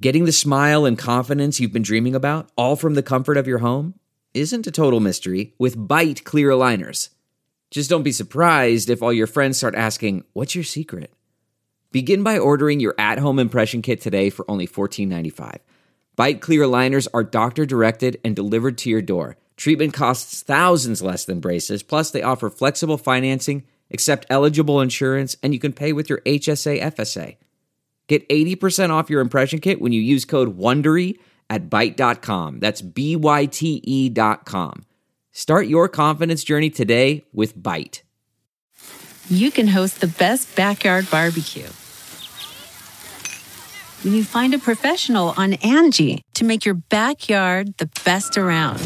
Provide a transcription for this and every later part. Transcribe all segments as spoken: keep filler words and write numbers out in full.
Getting the smile and confidence you've been dreaming about, all from the comfort of your home, isn't a total mystery with Byte clear aligners. Just don't be surprised if all your friends start asking, "What's your secret?" Begin by ordering your at-home impression kit today for only fourteen ninety-five. Byte clear aligners are doctor-directed and delivered to your door. Treatment costs thousands less than braces, plus they offer flexible financing, accept eligible insurance, and you can pay with your H S A F S A. Get eighty percent off your impression kit when you use code WONDERY at byte dot com. That's B Y T E dot com. Start your confidence journey today with Byte. You can host the best backyard barbecue when you find a professional on Angie to make your backyard the best around.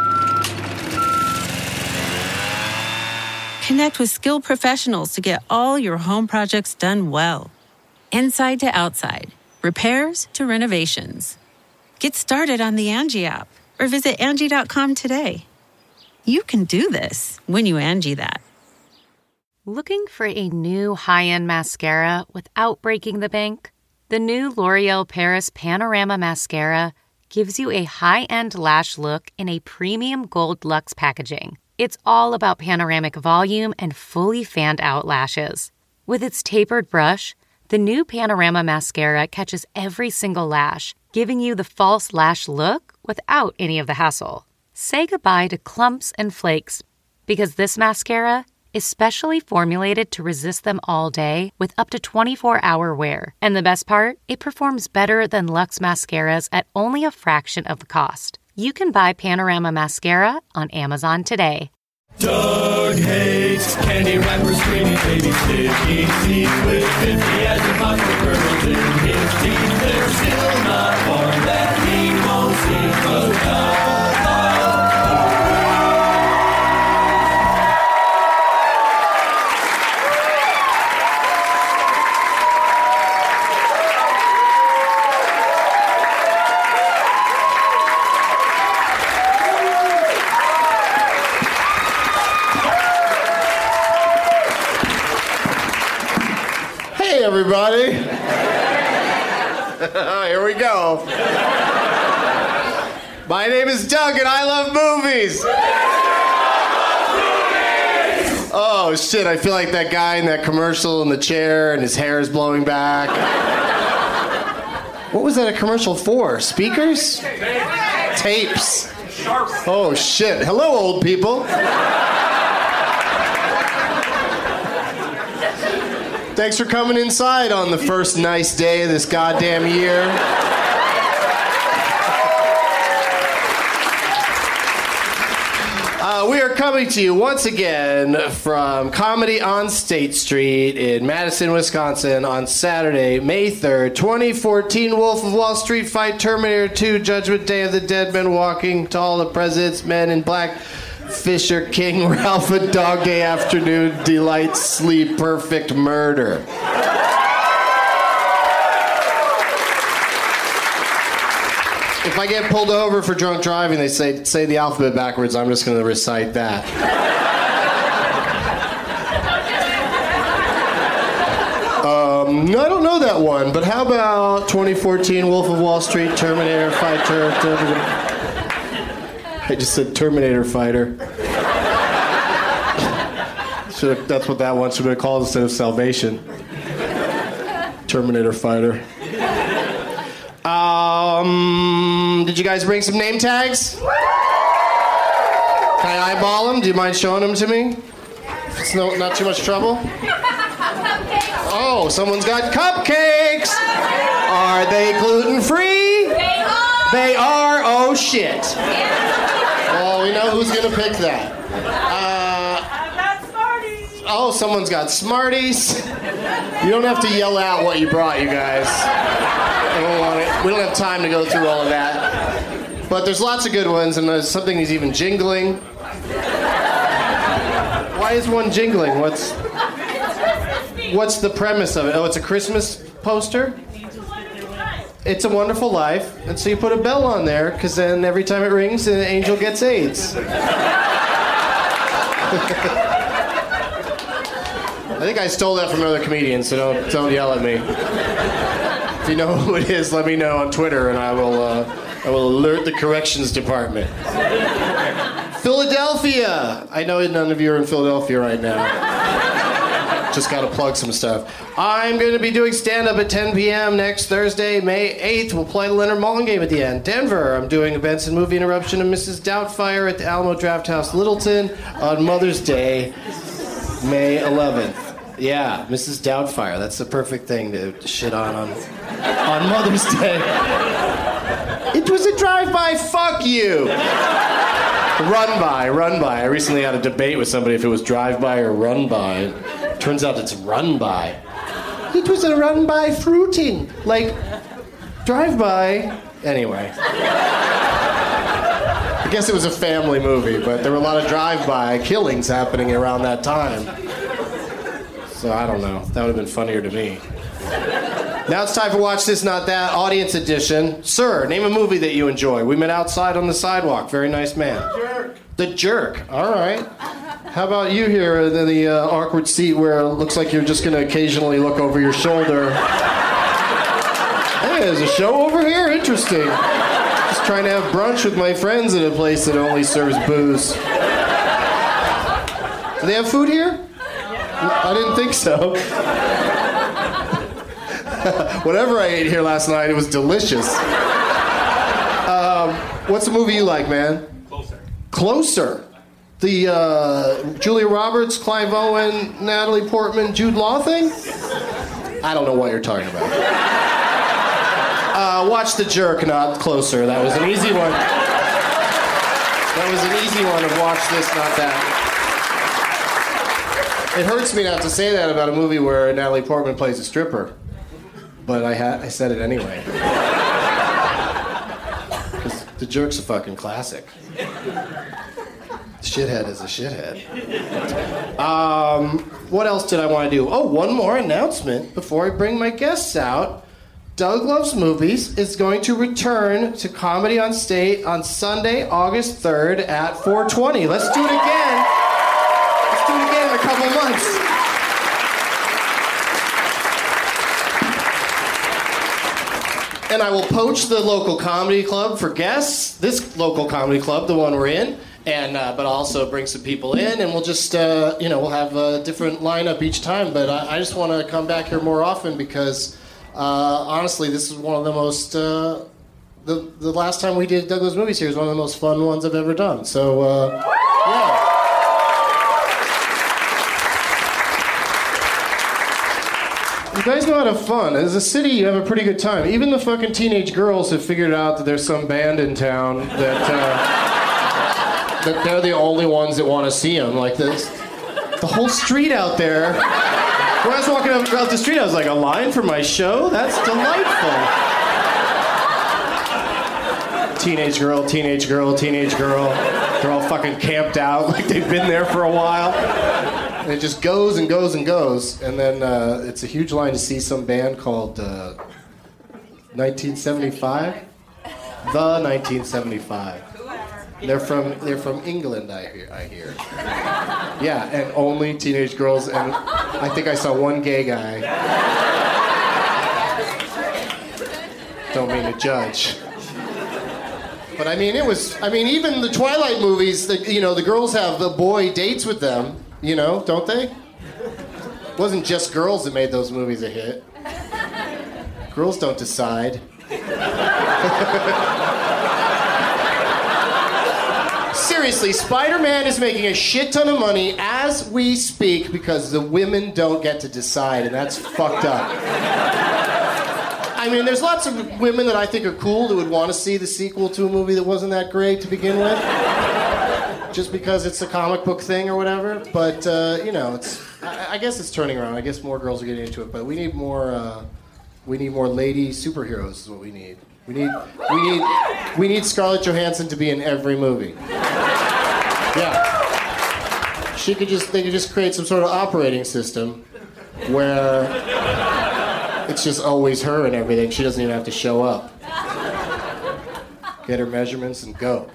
Connect with skilled professionals to get all your home projects done well. Inside to outside, repairs to renovations. Get started on the Angie app or visit Angie dot com today. You can do this when you Angie that. Looking for a new high-end mascara without breaking the bank? The new L'Oreal Paris Panorama Mascara gives you a high-end lash look in a premium gold luxe packaging. It's all about panoramic volume and fully fanned-out lashes. With its tapered brush, the new Panorama Mascara catches every single lash, giving you the false lash look without any of the hassle. Say goodbye to clumps and flakes, because this mascara is specially formulated to resist them all day with up to twenty-four hour wear. And the best part? It performs better than Luxe mascaras at only a fraction of the cost. You can buy Panorama Mascara on Amazon today. Doug hates candy wrappers, screaming baby sticky teeth with fifty as a pocket girls in his teeth. There's still not one that he won't see, 'cause Doug everybody. Here we go. My name is Doug and I love movies. Oh shit, I feel like that guy in that commercial in the chair and his hair is blowing back. What was that a commercial for? Speakers? Tapes. Oh shit. Hello, old people. Thanks for coming inside on the first nice day of this goddamn year. Uh, we are coming to you once again from Comedy on State Street in Madison, Wisconsin on Saturday, May third, twenty fourteen. Wolf of Wall Street Fight Terminator two, Judgment Day of the Dead Men Walking Tall, The President's Men in Black, Fisher King, Ralph, A Dog Day Afternoon, Delight, Sleep, Perfect Murder. If I get pulled over for drunk driving, they say, say the alphabet backwards. I'm just going to recite that. um, no, I don't know that one, but how about twenty fourteen Wolf of Wall Street, Terminator, Fighter, Terminator. I just said Terminator Fighter. Should've, that's what that one should have called instead of Salvation. Terminator Fighter. Um, did you guys bring some name tags? Can I eyeball them? Do you mind showing them to me? If it's no, not too much trouble. Oh, someone's got cupcakes. Are they gluten-free? They are. They are. Oh shit. Well, we know who's gonna pick that. Uh, I've got Smarties. oh, someone's got Smarties. You don't have to yell out what you brought, you guys. I don't want it. We don't have time to go through all of that. But there's lots of good ones, and there's something that's even jingling. Why is one jingling? What's what's the premise of it? Oh, it's a Christmas poster? It's a Wonderful Life. And so you put a bell on there, because then every time it rings, an angel gets AIDS. I think I stole that from another comedian, so don't don't yell at me. If you know who it is, let me know on Twitter, and I will uh, I will alert the corrections department. Philadelphia. I know none of you are in Philadelphia right now. Just got to plug some stuff. I'm going to be doing stand-up at ten p.m. next Thursday, May eighth. We'll play the Leonard Maltin game at the end. Denver, I'm doing a Benson movie interruption of Missus Doubtfire at the Alamo Drafthouse Littleton on Mother's Day, May eleventh. Yeah, Missus Doubtfire. That's the perfect thing to shit on on, on Mother's Day. It was a drive-by, fuck you. Run by, run by. I recently had a debate with somebody if it was drive-by or run-by. Turns out it's run-by. It was a run-by fruiting. Like, drive-by. Anyway. I guess it was a family movie, but there were a lot of drive-by killings happening around that time. So I don't know. That would have been funnier to me. Now it's time for Watch This, Not That, Audience Edition. Sir, name a movie that you enjoy. We met outside on the sidewalk. Very nice man. Jerk. The Jerk. All right. How about you here in the uh, awkward seat where it looks like you're just going to occasionally look over your shoulder? Hey, there's a show over here? Interesting. Just trying to have brunch with my friends at a place that only serves booze. Do they have food here? I didn't think so. Whatever I ate here last night, it was delicious. Um, what's the movie you like, man? Closer. Closer. The uh, Julia Roberts, Clive Owen, Natalie Portman, Jude Law thing? I don't know what you're talking about. Uh, watch The Jerk, not Closer. That was an easy one. That was an easy one of Watch This, Not That. It hurts me not to say that about a movie where Natalie Portman plays a stripper. But I ha- I said it anyway. Because The Jerk's a fucking classic. Shithead is a shithead. Um, what else did I want to do? Oh, one more announcement before I bring my guests out. Doug Loves Movies is going to return to Comedy on State on Sunday, August third at four twenty. Let's do it again. Let's do it again in a couple months. And I will poach the local comedy club for guests. This local comedy club, the one we're in. And uh, but I'll also bring some people in, and we'll just, uh, you know, we'll have a different lineup each time. But I, I just want to come back here more often because, uh, honestly, this is one of the most, uh, the the last time we did Doug Loves Movies here is one of the most fun ones I've ever done. So, uh, yeah. You guys know how to have fun. As a city, you have a pretty good time. Even the fucking teenage girls have figured out that there's some band in town that... Uh, that they're the only ones that want to see them. Like this, the whole street out there. When I was walking up out the street, I was like, a line for my show? That's delightful. Teenage girl, teenage girl, teenage girl. They're all fucking camped out like they've been there for a while. And it just goes and goes and goes. And then uh, it's a huge line to see some band called uh, nineteen seventy-five. The nineteen seventy-five. They're from they're from England, I hear. I hear. Yeah, and only teenage girls, and I think I saw one gay guy. Don't mean to judge, but I mean it was. I mean even the Twilight movies, the, you know, the girls have the boy dates with them, you know, don't they? It wasn't just girls that made those movies a hit. Girls don't decide. Seriously, Spider-Man is making a shit ton of money as we speak because the women don't get to decide, and that's fucked up. I mean, there's lots of women that I think are cool that would want to see the sequel to a movie that wasn't that great to begin with, just because it's a comic book thing or whatever. But uh, you know, it's I, I guess it's turning around. I guess more girls are getting into it, but we need more. Uh, we need more lady superheroes. Is what we need. We need, we need, we need Scarlett Johansson to be in every movie. Yeah. She could just, they could just create some sort of operating system where it's just always her and everything. She doesn't even have to show up. Get her measurements and go.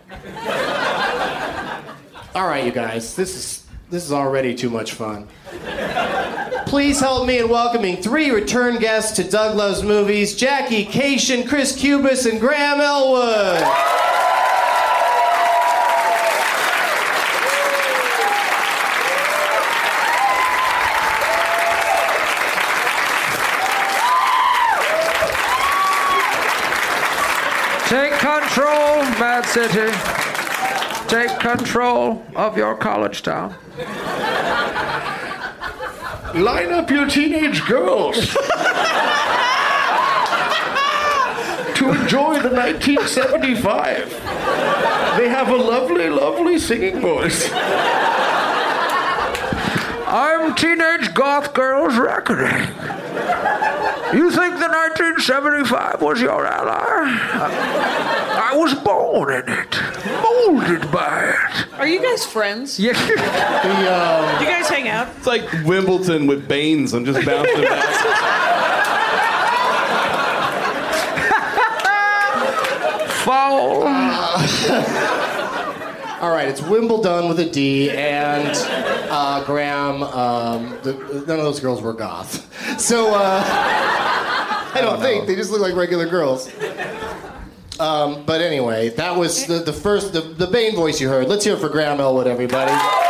All right, you guys, this is, this is already too much fun. please help me in welcoming three return guests to Doug Loves Movies, Jackie Cation, Chris Cubis, and Graham Elwood. Take control, Mad City. Take control of your college town. Line up your teenage girls to enjoy the nineteen seventy-five. They have a lovely, lovely singing voice. I'm Teenage Goth Girls Reckoning. You think the nineteen seventy-five was your ally? I was born in it, molded by it. Are you guys friends? Yeah. The, um, Do you guys hang out? It's like Wimbledon with Baines. I'm just bouncing back. Foul. all right, it's Wimbledon with a D, and uh, Graham, um, the, none of those girls were goth. So, uh, I don't, I don't think. They just look like regular girls. Um, but anyway, that was the, the first, the, the Bane voice you heard. Let's hear it for Graham Elwood, everybody.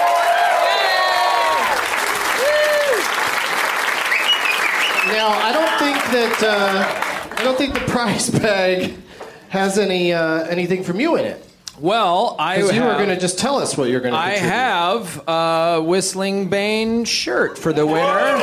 Now, I don't think that, uh, I don't think the prize bag has any uh, anything from you in it. Well, I Because you have, were going to just tell us what you're going to I contribute. have a Whistling Bane shirt for the winner.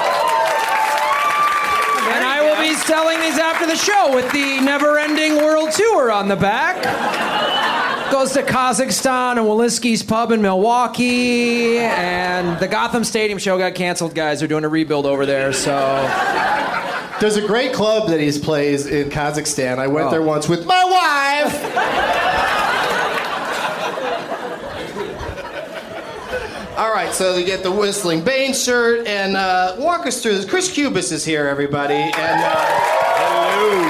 And I will be selling these after the show with the never-ending world tour on the back. Goes to Kazakhstan and Walisky's Pub in Milwaukee. And the Gotham Stadium show got canceled, guys. They're doing a rebuild over there, so... There's a great club that he plays in Kazakhstan. I went Oh. there once with my wife. All right, so you get the Whistling Bane shirt, and uh, walk us through this. Chris Cubis is here, everybody, and uh, hello.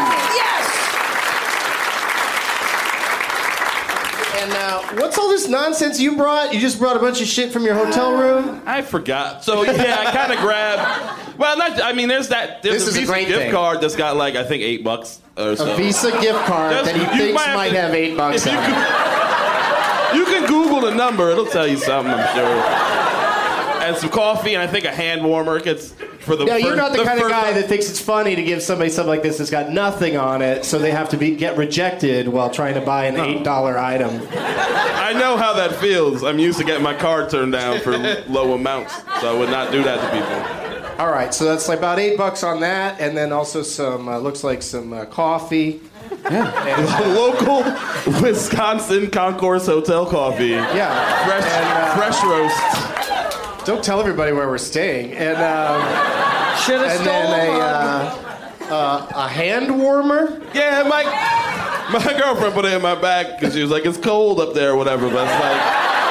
Yes. And uh, what's all this nonsense you brought? You just brought a bunch of shit from your hotel room? I forgot. So yeah, I kind of grabbed. Well, not. I mean, there's that. There's This is a Visa great gift thing. card that's got like I think eight bucks or so. A Visa gift card There's- that he you thinks might have might to- have eight bucks if you on could- it. You can Google the number; it'll tell you something, I'm sure. And some coffee, and I think a hand warmer. It gets for the. Yeah, you're first- not the, kind of first- guy that thinks it's funny to give somebody something like this that's got nothing on it, so they have to be get rejected while trying to buy an eight dollar item. I know how that feels. I'm used to getting my card turned down for low amounts, so I would not do that to people. All right, so that's like about eight bucks on that, and then also some uh, looks like some uh, coffee. Yeah. Local Wisconsin Concourse Hotel coffee. Yeah, Fresh, and, uh, fresh roast. Don't tell everybody where we're staying. And um, Should have and stolen then a one. uh, uh, a hand warmer. Yeah, my my girlfriend put it in my bag because she was like, "It's cold up there, or whatever." But it's like,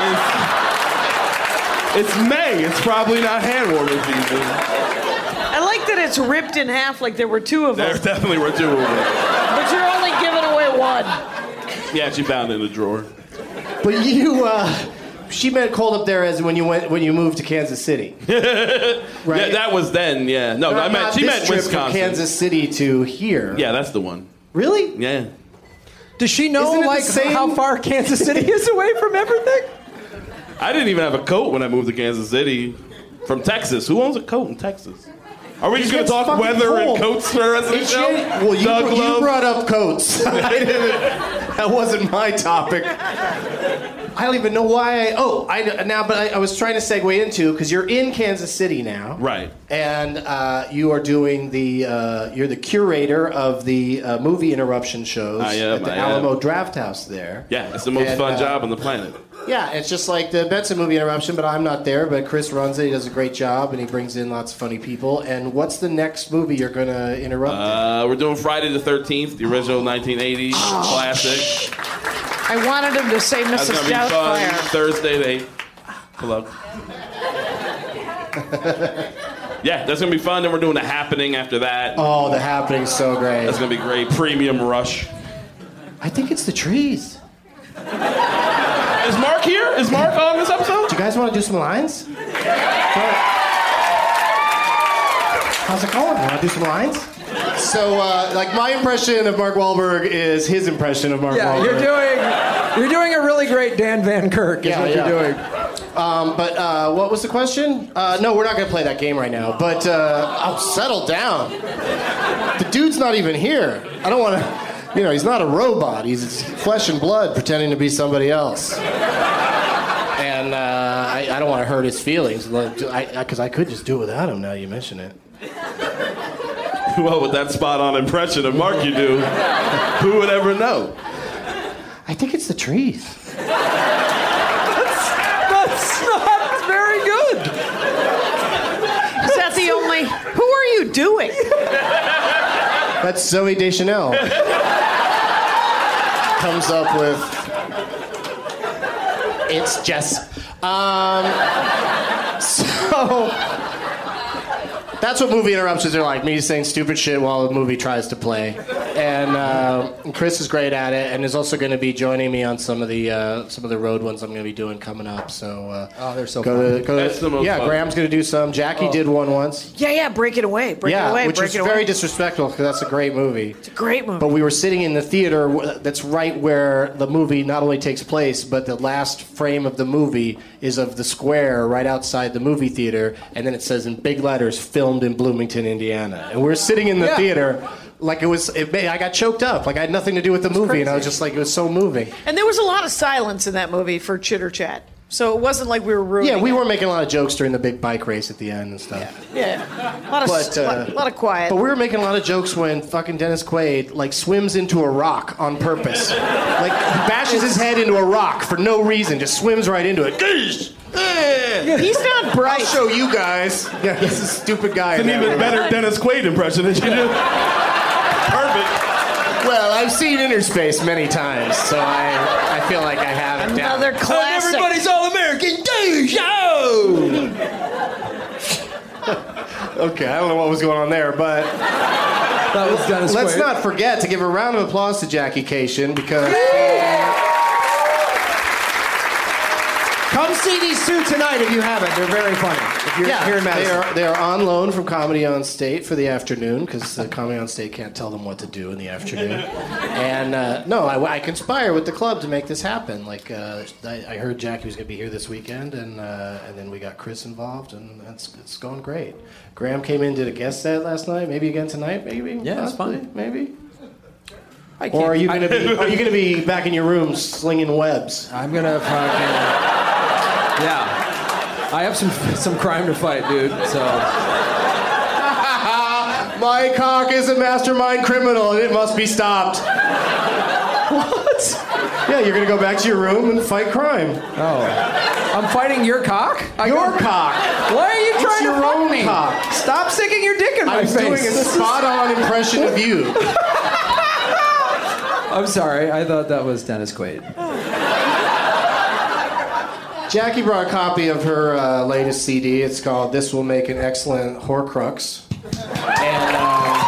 it's, it's May. It's probably not hand warming season. I like that it's ripped in half like there were two of There them. definitely were two of them. But you're only giving away one. Yeah, she found it in the drawer. But you, uh, she meant cold up there as when you went when you moved to Kansas City. Right? Yeah, that was then. Yeah, no, Not- I meant not she this meant trip from Wisconsin. Kansas City to here. Yeah, that's the one. Really? Yeah. Does she know, Isn't it the like, same- how far Kansas City is away from everything? I didn't even have a coat when I moved to Kansas City from Texas. Who owns a coat in Texas? Are we just going to talk fucking weather cold. and coats for the rest of the It's show? Jan- well, you, Doug you Love? brought up coats. I didn't, that wasn't my topic. I don't even know why. I, oh, I now, but I, I was trying to segue into because you're in Kansas City now, Right. And uh, you are doing the. Uh, you're the curator of the uh, movie interruption shows I am, at the I am. Alamo Draft House there. Yeah, it's the most And, fun uh, job on the planet. Yeah, it's just like the Benson movie interruption, but I'm not there. But Chris runs it. He does a great job, and he brings in lots of funny people. And what's the next movie you're going to interrupt? Uh, we're doing Friday the thirteenth, the original nineteen eighty classic. I wanted him to say That's Missus gonna be fun. Doubtfire. Thursday the eighth. Hello. Yeah, that's gonna be fun. Then we're doing The Happening after that. Oh, The Happening's so great. That's gonna be great. Premium Rush. I think it's the trees. Is Mark here? Is Mark on this episode? Do you guys want to do some lines? How's it going? Want to do some lines? So, uh, like, my impression of Mark Wahlberg is his impression of Mark Yeah, Wahlberg. you're doing you're doing a really great Dan Van Kirk. Is Yeah, what yeah. you're doing. Um, but uh, what was the question? Uh, no, we're not going to play that game right now. But uh, I'll settle down. The dude's not even here. I don't want to. You know, he's not a robot. He's flesh and blood pretending to be somebody else. And uh, I, I don't want to hurt his feelings, because I, I, I could just do it without him now you mention it. Well, with that spot-on impression of Mark you do, who would ever know? I think it's the trees. That's, that's not very good. Is that the only... Who are you doing? That's Zoe Deschanel. Comes up with... It's Jess. Um, so... That's what movie interruptions are like. Me saying stupid shit while the movie tries to play. And uh, Chris is great at it, and is also going to be joining me on some of the uh, some of the road ones I'm going to be doing coming up. So uh, Oh, they're so go fun. to, go to, That's the most yeah, fun. Graham's going to do some. Jackie Oh. did one once. Yeah, yeah, break it away. Break yeah, it away. which break was it very away. disrespectful because that's a great movie. It's a great movie. But we were sitting in the theater w- that's right where the movie not only takes place, but the last frame of the movie is of the square right outside the movie theater, and then it says in big letters, filmed in Bloomington, Indiana. And we're sitting in the Yeah. theater like it was, it made, I got choked up. Like I had nothing to do with the movie, and I was just like, it was so moving. And there was a lot of silence in that movie for chitter chat. So it wasn't like we were ruining Yeah, we it. were making a lot of jokes during the big bike race at the end and stuff. Yeah. A lot of, But, uh, lot, lot of quiet. But we were making a lot of jokes when fucking Dennis Quaid like swims into a rock on purpose. Like he bashes his head into a rock for no reason, just swims right into it. Geesh! Eh. He's not bright. I'll show you guys. Yeah, he's a stupid guy. It's in an that even movie. better Dennis Quaid impression than you do. Perfect. Well, I've seen Inner Space many times, so I I feel like I have it down. Another classic. Everybody's all American. Do show. Okay, I don't know what was going on there, but That was Dennis let's Quaid. not forget to give a round of applause to Jackie Cation because. Come see these two tonight if you haven't. They're very funny. If you're Yeah, here in they Madison. are, they are on loan from Comedy on State for the afternoon because uh, Comedy on State can't tell them what to do in the afternoon. And uh, no, I, I conspire with the club to make this happen. Like uh, I, I heard Jackie was going to be here this weekend, and uh, and then we got Chris involved, and it's it's going great. Graham came in, did a guest set last night. Maybe again tonight. Maybe. Yeah, it's Possibly, fun. Maybe. I Or are can't- you going to be? Are you going to be back in your room slinging webs? I'm gonna fucking. Yeah. I have some some crime to fight, dude. So My cock is a mastermind criminal, and it must be stopped. what? Yeah, you're gonna go back to your room and fight crime. Oh, I'm fighting your cock. I Your go- cock. Why are you It's trying your to fuck own me? cock. Stop sticking your dick in my I was face. doing a spot-on impression of you. I'm sorry. I thought that was Dennis Quaid. Jackie brought a copy of her uh, latest C D. It's called "This Will Make an Excellent Horcrux," and um,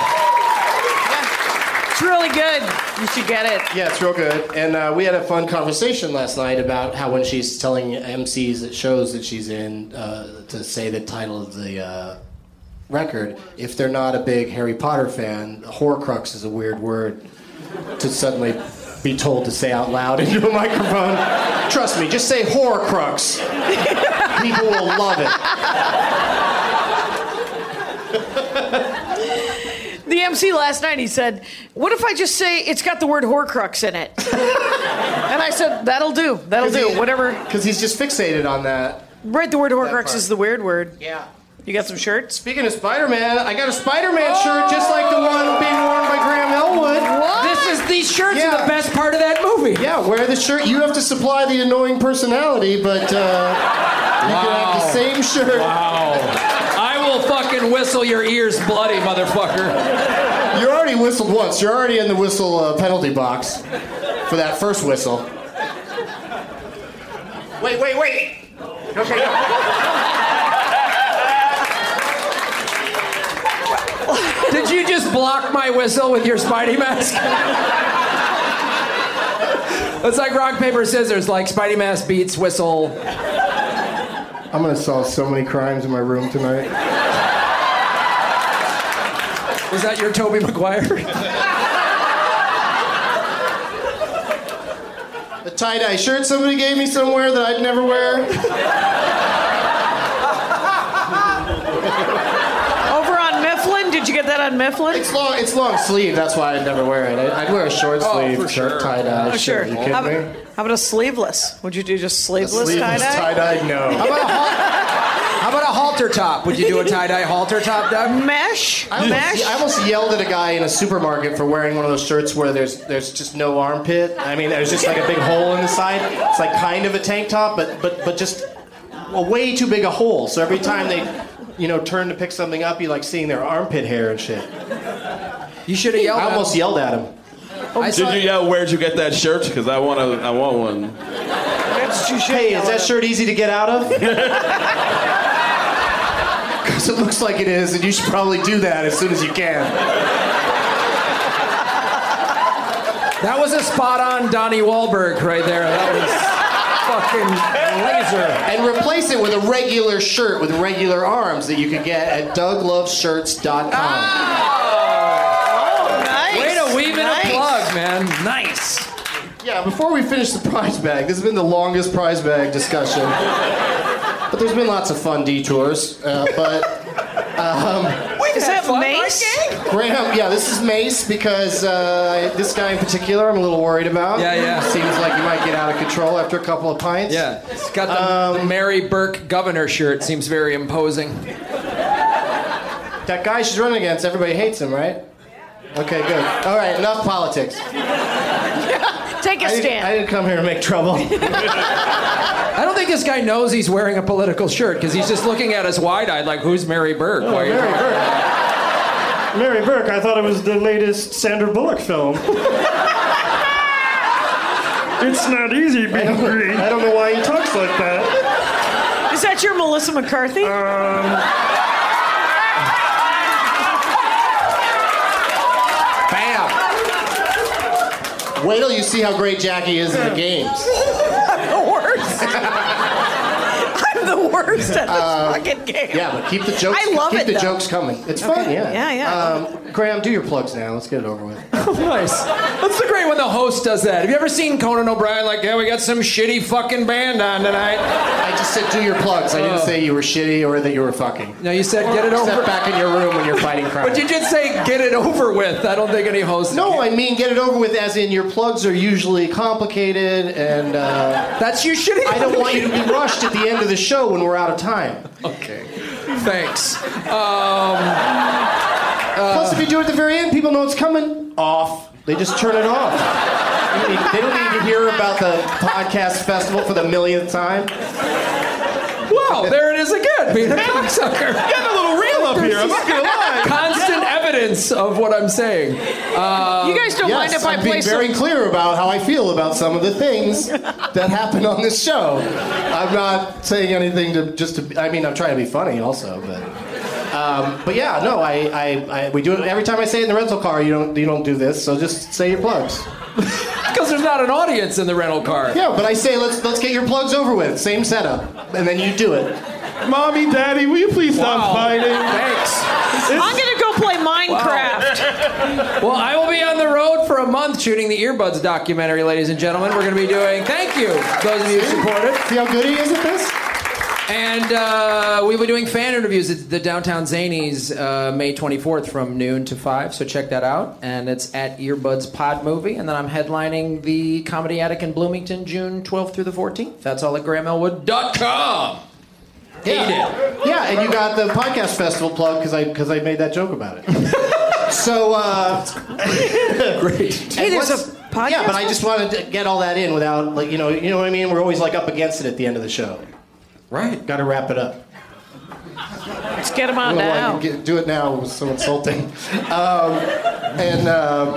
It's really good. You should get it. yeah, it's real good. And uh, we had a fun conversation last night about how when she's telling M Cs at shows that she's in uh, to say the title of the uh, record, if they're not a big Harry Potter fan, Horcrux is a weird word to suddenly be told to say out loud into a microphone. Trust me, just say Horcrux. People will love it. The M C last night, he said, what if I just say it's got the word Horcrux in it? And I said, that'll do. That'll do. Whatever. Because he's just fixated on that. Right, the word Horcrux part. is the weird word. Yeah. You got some shirts? Speaking of Spider-Man, I got a Spider-Man shirt just like the one being worn by Graham Elwood. What? This is these shirts Yeah. are the best part of that movie. Yeah, wear the shirt. You have to supply the annoying personality, but uh, you can have the same shirt. Wow. I will fucking whistle your ears bloody, motherfucker. You already whistled once. You're already in the whistle uh, penalty box for that first whistle. Wait, wait, wait. Okay, go. Did you just block my whistle with your Spidey mask? It's like rock, paper, scissors, like Spidey mask beats whistle. I'm gonna solve so many crimes in my room tonight. Was that your Tobey Maguire? A tie-dye shirt somebody gave me somewhere that I'd never wear. Over on Mifflin? Did you get that on Mifflin? It's long. It's long sleeve. That's why I'd never wear it. I, I'd wear a short Oh, sleeve for shirt, sure. tie-dye Oh, sure. shirt. You kidding How me? about, how about a sleeveless? Would you do just sleeveless, Sleeveless tie-dye? tie-dye? No. How about a hal- How about a halter top? Would you do a tie-dye halter top, Doug? Mesh? I almost, Mesh? I almost yelled at a guy in a supermarket for wearing one of those shirts where there's there's just no armpit. I mean, there's just like a big hole in the side. It's like kind of a tank top, but but but just a way too big a hole. So every time they, you know, turn to pick something up, you like seeing their armpit hair and shit. You should have yelled I at almost him. yelled at him. I Did saw- you yell, where'd you get that shirt? Because I want to. I want one. That's- you should Hey, yell is at that him. shirt easy to get out of? Because it looks like it is, and you should probably do that as soon as you can. That was a spot-on Donnie Wahlberg right there. That was fucking laser. And replace it with a regular shirt with regular arms that you can get at doug loves shirts dot com. Oh, nice. Way to weave in Nice. a plug, man. Nice. Yeah, before we finish the prize bag, this has been the longest prize bag discussion. But there's been lots of fun detours. Uh, but Is that mace? Graham, yeah, this is Mace because uh, this guy in particular I'm a little worried about. Yeah, yeah. Seems like he might get out of control after a couple of pints. Yeah, it's got the, the Mary Burke governor shirt. Seems very imposing. That guy she's running against, everybody hates him, right? Okay, good. All right, enough politics. Take a I didn't, stand. I didn't come here to make trouble. I don't think this guy knows he's wearing a political shirt because he's just looking at us wide-eyed like, who's Mary Burke? Why are you- Mary Burke. Mary Burke, I thought it was the latest Sandra Bullock film. It's not easy being green. I don't know why he talks like that. Is that your Melissa McCarthy? Bam! Wait till you see how great Jackie is in the games. I'm the worst. I'm the worst at this fucking game. Yeah, but keep the jokes. I love keep it, the though. jokes coming. It's fun, Okay. yeah. Yeah, yeah. Um, Graham, do your plugs now. Let's get it over with. Nice. That's so great when the host does that. Have you ever seen Conan O'Brien like, yeah, we got some shitty fucking band on tonight? I just said do your plugs. I didn't Oh. say you were shitty or that you were fucking. No, you said get it over. Step back in your room when you're fighting crime. But you did say get it over with. I don't think any host. No, I mean get it over with as in your plugs are usually complicated and uh, That's you shitty. I don't want you to be rushed at the end of the show when we're out of time. Okay. Thanks. Um, Plus, if you do it at the very end, people know it's coming. Off. They just turn it off. You need- They don't need to hear about the podcast festival for the millionth time. Wow, there it is again, being a cocksucker. Getting a little real up here. I'm not gonna lie. Constant evidence of what I'm saying. Uh, You guys don't mind Yes, if I I'm play being some... very clear about how I feel about some of the things that happen on this show. I'm not saying anything to just to. I mean, I'm trying to be funny also, but. Um, but yeah, no, I, I, I, we do it every time I say it in the rental car. You don't, you don't do this. So just say your plugs. Because there's not an audience in the rental car. Yeah, but I say let's let's get your plugs over with. Same setup, and then you do it. Mommy, Daddy, will you please stop Wow. fighting? Thanks. I'm gonna go play Minecraft. Well, I will be on the road for a month shooting the Earbuds documentary, ladies and gentlemen. We're going to be doing, thank you, those of you who supported. See how good he is at this? And uh, we'll be doing fan interviews at the Downtown Zanies uh, May twenty-fourth from noon to five, so check that out. And it's at Earbuds Pod Movie. And then I'm headlining the Comedy Attic in Bloomington June twelfth through the fourteenth. That's all at graham elwood dot com. Yeah. Yeah, and you got the podcast festival plug because I because I made that joke about it. So, uh, Great. Hey, there's a podcast. yeah, but I just wanted to get all that in without like you know you know what I mean. We're always like up against it at the end of the show. Right. Got to wrap it up. Let's get him I on don't know why now. you get, do it now. It was so insulting. Um, and um,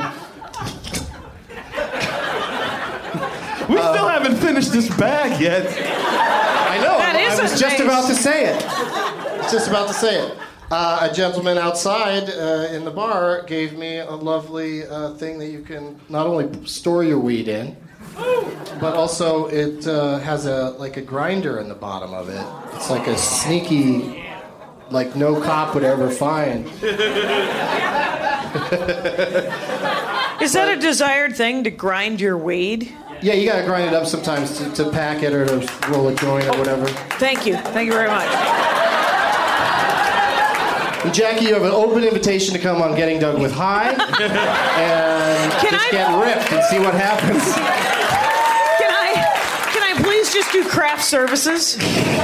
We still haven't finished this bag yet. I know. That I is was a just nice- about to say it. I was just about to say it. Uh, a gentleman outside uh, in the bar gave me a lovely uh, thing that you can not only store your weed in, but also it uh, has a like a grinder in the bottom of it. It's like a sneaky, like no cop would ever find. Is that a desired thing, to grind your weed? Yeah, you gotta grind it up sometimes to, to pack it or to roll a joint or whatever. Thank you. Thank you very much. And Jackie, you have an open invitation to come on Getting Doug with High and Can just I- get ripped and see what happens. Can I, can I please just do craft services?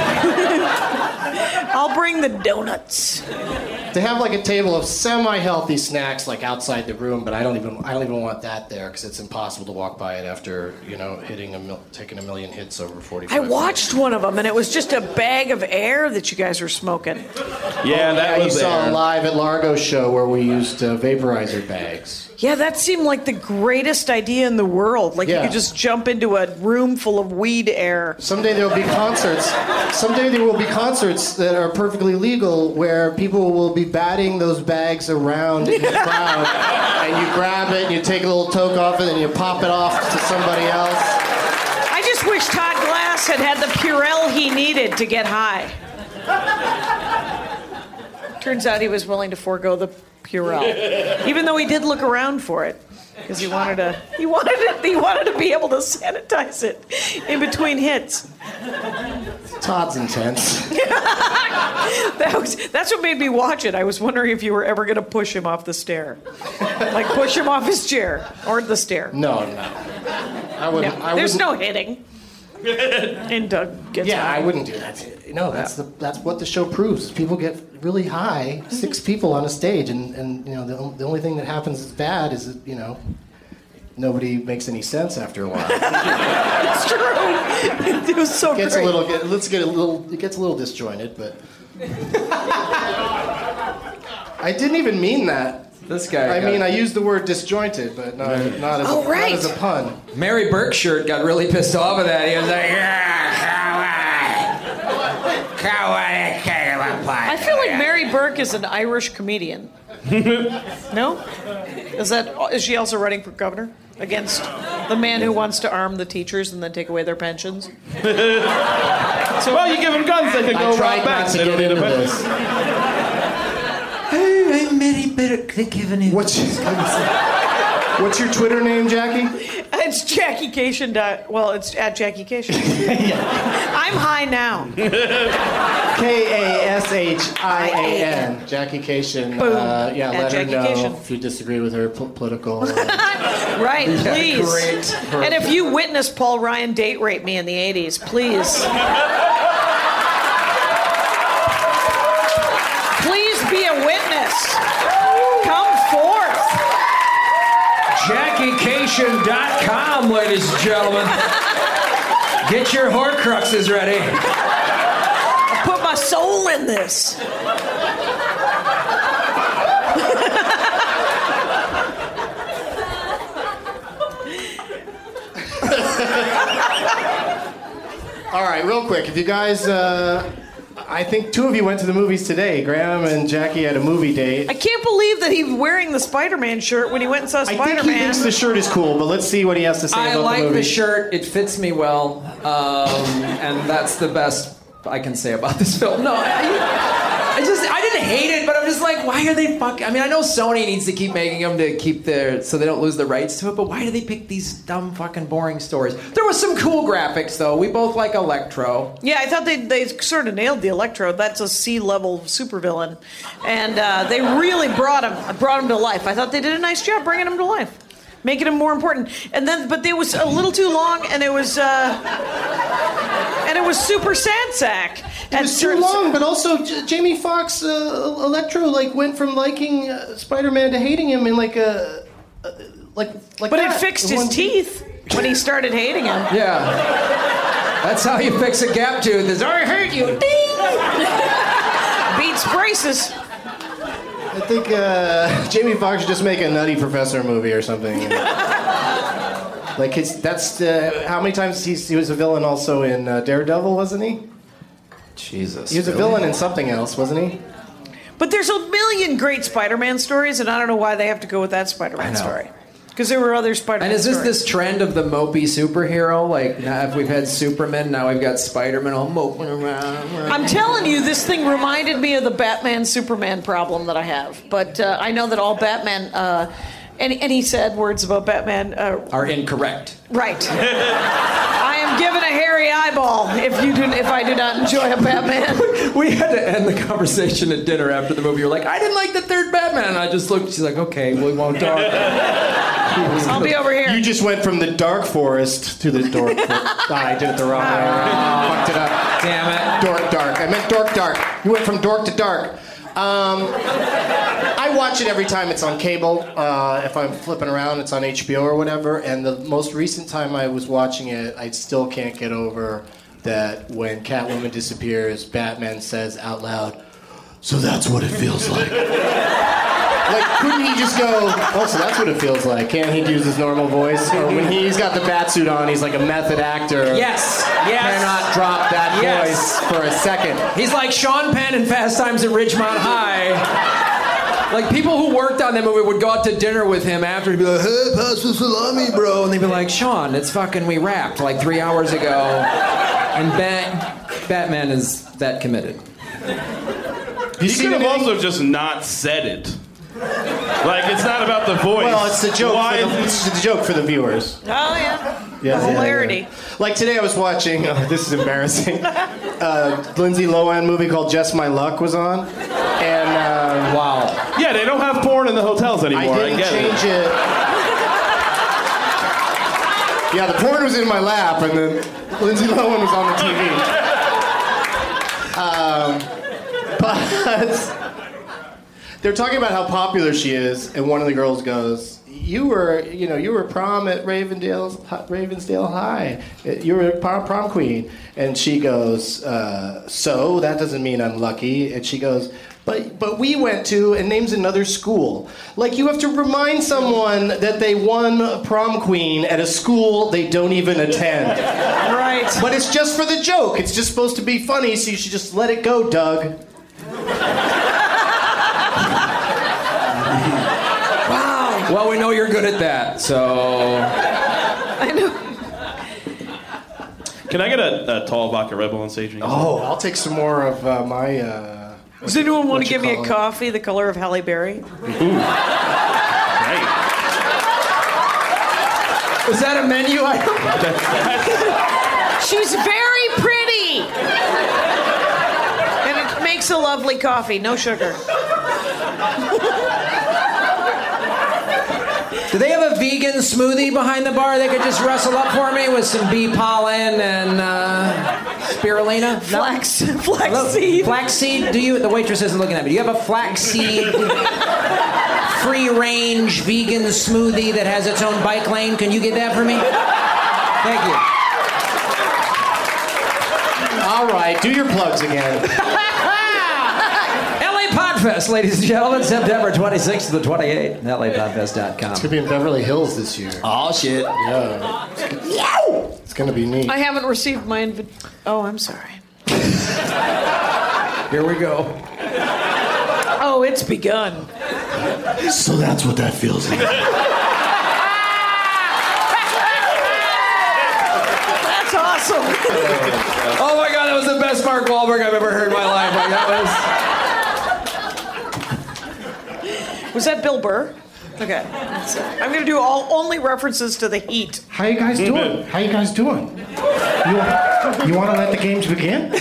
I'll bring the donuts. They have like a table of semi-healthy snacks like outside the room, but I don't even I don't even want that there because it's impossible to walk by it after you know hitting a mil- taking a million hits over forty-five. I watched one of them, and it was just a bag of air that you guys were smoking. Yeah, that Yeah, was you saw there. live at Largo's show where we used uh, vaporizer bags. Yeah, that seemed like the greatest idea in the world. Like Yeah. you could just jump into a room full of weed air. Someday there will be concerts. Someday there will be concerts that are perfectly legal where people will be batting those bags around in the crowd, and you grab it and you take a little toke off it and you pop it off to somebody else. I just wish Todd Glass had had the Purell he needed to get high. Turns out he was willing to forego the Purell, even though he did look around for it, because he wanted to. He wanted to. He wanted to be able to sanitize it in between hits. Todd's intense. That was, that's what made me watch it. I was wondering if you were ever going to push him off the stair, like push him off his chair or the stair. No, no. I wouldn't. No, I there's wouldn't. no hitting. And Doug gets Yeah, high. I wouldn't do that. No, that's the that's what the show proves. People get really high, six people on a stage, and, and you know the, on- the only thing that happens is bad is that you know nobody makes any sense after a while. It's true. It was so It gets great. a little. Get, let's get a little. It gets a little disjointed, but I didn't even mean that. This guy. I got- mean, I used the word disjointed, but not, not, as, Oh, a, right. not as a pun. Mary Berkshirt got really pissed off at that. He was like, I feel like Mary Burke is an Irish comedian. No? Is that? Is she also running for governor against the man who wants to arm the teachers and then take away their pensions? Well, you give them guns, they can I go tried right not back. to They don't get need into a pen. this. Hey, I'm Mary Burke. They're giving it. What's What's your Twitter name, Jackie? It's Jackie Cation. Dot, well, it's at Jackie Cation. I'm high now. K A S H I A N. Jackie Cation. Boom. Uh, yeah, At let Jackie her know Cation. if you disagree with her po- political. Uh, Right, please. great. And if you witnessed Paul Ryan date rape me in the eighties, please. Please be a witness. Come forth. Jackie Cation dot com, ladies and gentlemen. Get your Horcruxes ready. I put my soul in this. all right, real quick, if you guys, uh, I think two of you went to the movies today. Graham and Jackie had a movie date. I can't believe that he's wearing the Spider-Man shirt when he went and saw I think Spider-Man. he thinks the shirt is cool, but let's see what he has to say I about like the movie. the shirt. It fits me well, um, and that's the best I can say about this film. No, I, I just I didn't hate it, but I'm just like, why are they fucking? I mean, I know Sony needs to keep making them to keep their so they don't lose the rights to it, but why do they pick these dumb fucking boring stories? There was some cool graphics though. We both like Electro. Yeah, I thought they they sort of nailed the Electro. That's a C-level supervillain, and uh, they really brought him brought him to life. I thought they did a nice job bringing him to life, making him more important. And then, but it was a little too long, and it was uh, and it was super sad sack. It was too long, but also J- Jamie Foxx, uh, Electro, like went from liking uh, Spider-Man to hating him in like a, uh, like like. But it that. fixed In his one- teeth when he started hating him. Yeah, that's how you fix a gap tooth. Is I hate you. Ding! Beats braces. I think uh, Jamie Foxx should just make a Nutty Professor movie or something. Like his, that's uh, how many times he's, he was a villain also in uh, Daredevil, wasn't he? Jesus. He was a villain in something else, wasn't he? But there's a million great Spider-Man stories, and I don't know why they have to go with that Spider-Man I know. story. Because there were other Spider-Man And is this stories. this trend of the mopey superhero? Like, now if we've had Superman, now we've got Spider-Man all moping around. I'm telling you, this thing reminded me of the Batman-Superman problem that I have. But uh, I know that all Batman... Uh, any, any sad words about Batman... Uh, Are incorrect. Right. I am given a hairy eyeball if you do, if I do not enjoy a Batman. We had to end the conversation at dinner after the movie. You're like, I didn't like the third Batman. And I just looked. She's like, okay, we won't talk. I'll be over here. You just went from the dark forest to the dork forest. Ah, I did it the wrong way around. Fucked it up. Damn it. Dork dark. I meant dork dark. You went from dork to dark. Um, I watch it every time it's on cable. Uh, if I'm flipping around, it's on H B O or whatever. And the most recent time I was watching it, I still can't get over that when Catwoman disappears, Batman says out loud, "So that's what it feels like." Like, couldn't he just go, "Oh, so that's what it feels like"? Can't he use his normal voice? Or when he's got the batsuit on, he's like a method actor. Yes. Yes. Cannot drop that Yes. voice for a second. He's like Sean Penn in Fast Times at Ridgemont High. Like, people who worked on that movie would go out to dinner with him after and be like, "Hey, pass the salami, bro." And they'd be like, "Sean, it's fucking, we wrapped like three hours ago." And Bat- Batman is that committed. He could have also just not said it. Like, it's not about the voice. Well, it's the joke. Why For the, is it's the joke for the viewers. Oh, yeah. Yeah, The yeah, hilarity. yeah. Like today, I was watching. Oh, this is embarrassing. Uh, Lindsay Lohan movie called Just My Luck was on, and uh, wow. Yeah, they don't have porn in the hotels anymore. I didn't I get change it. it. Yeah, the porn was in my lap, and then Lindsay Lohan was on the T V. Um, but. They're talking about how popular she is, and one of the girls goes, "You were, you know, you were prom at Ravendale's, Ravensdale High. You were prom, prom queen." And she goes, uh, "So that doesn't mean I'm lucky." And she goes, "But, but we went to," and names another school. Like, you have to remind someone that they won prom queen at a school they don't even attend. Right. But it's just for the joke. It's just supposed to be funny, so you should just let it go, Doug. Well, we know you're good at that, so... I know. Can I get a, a tall vodka Red Bull on stage? Oh, I'll take some more of uh, my... Uh, Does anyone want what to you give me a call it? coffee the color of Halle Berry? Ooh. Great. Is that a menu item? She's very pretty! And it makes a lovely coffee, no sugar. Do they have a vegan smoothie behind the bar they could just rustle up for me with some bee pollen and uh, spirulina? Flax, flaxseed. Flaxseed? Do you? The waitress isn't looking at me. Do you have a flaxseed free-range vegan smoothie that has its own bike lane? Can you get that for me? Thank you. All right, do your plugs again. L A Podfest, ladies and gentlemen, September twenty-sixth to the twenty-eighth, L A podfest dot com. It's going to be in Beverly Hills this year. Oh, shit. Yeah. It's going to be neat. I haven't received my invi- Oh, I'm sorry. Here we go. Oh, it's begun. So that's what that feels like. That's awesome. Oh my God, that was the best Mark Wahlberg I've ever heard in my life. Like, that was... Was that Bill Burr? Okay. I'm going to do all only references to the Heat. How you guys doing? How you guys doing? You, you want to let the games begin?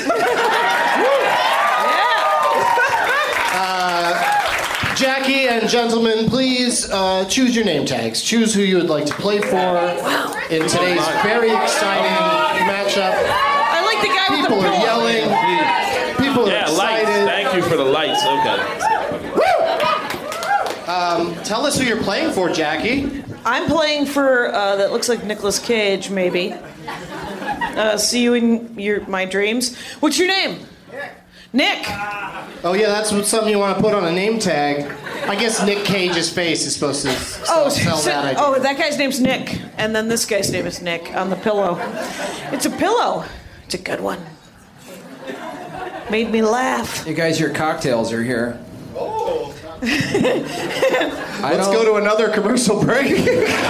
Jackie and gentlemen, please uh, choose your name tags. Choose who you would like to play for in today's very exciting matchup. I like the guy with the People pillow. are yelling. People are Yeah, lights. excited. Thank you for the lights. Okay. Um, tell us who you're playing for, Jackie. I'm playing for, uh, that looks like Nicolas Cage, maybe. Uh, see you in your my dreams. What's your name? Nick. Oh yeah, that's what- something you want to put on a name tag. I guess Nick Cage's face is supposed to sell, Oh, sell so- that idea. oh, that guy's name's Nick, and then this guy's name is Nick on the pillow. It's a pillow. It's a good one. Made me laugh. You guys, your cocktails are here. Let's go to another commercial break.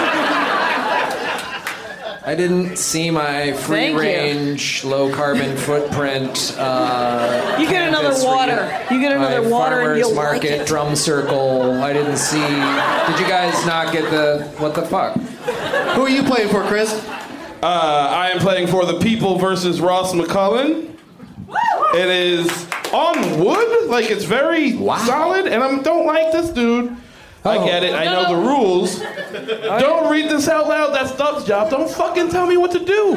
I didn't see my Thank you. free-range, low-carbon footprint. Uh, You get another canvas water. for You get another my water and farmer's you'll market like it. drum circle. I didn't see. Did you guys not get the what the fuck? Who are you playing for, Chris? Uh, I am playing for the People versus Ross McCullen. It is on wood, like it's very solid, and I don't like this dude. I get it. I know the rules. Don't read this out loud. That's Doug's job. Don't fucking tell me what to do.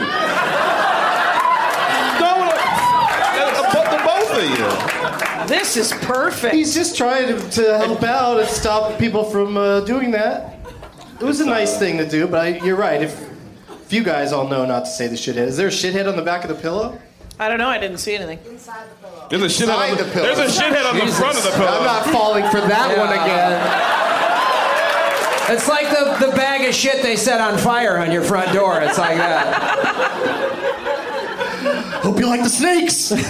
Don't. Uh, put the both of you. This is perfect. He's just trying to, to help out and stop people from uh, doing that. It was a nice thing to do, but I, you're right. If, if you guys all know not to say the shithead, is there a shithead on the back of the pillow? I don't know. I didn't see anything. There's a shithead on the, the pillow. There's a shithead on the Jesus. front of the pillow. I'm not falling for that Yeah. one again. It's like the, the bag of shit they set on fire on your front door. It's like that. Hope you like the snakes. uh,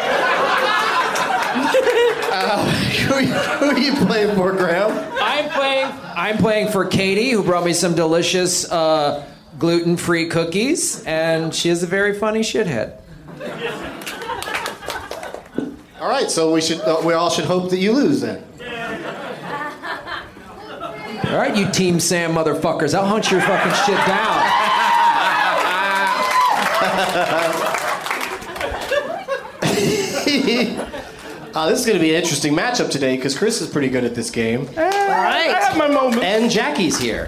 who, who are you playing for, Graham? I'm playing. I'm playing for Katie, who brought me some delicious uh, gluten-free cookies, and she is a very funny shithead. All right, so we should uh, we all should hope that you lose then. All right, you Team Sam motherfuckers, I'll hunt your fucking shit down. uh, this is going to be an interesting matchup today because Chris is pretty good at this game. All right. I have my moment. And Jackie's here.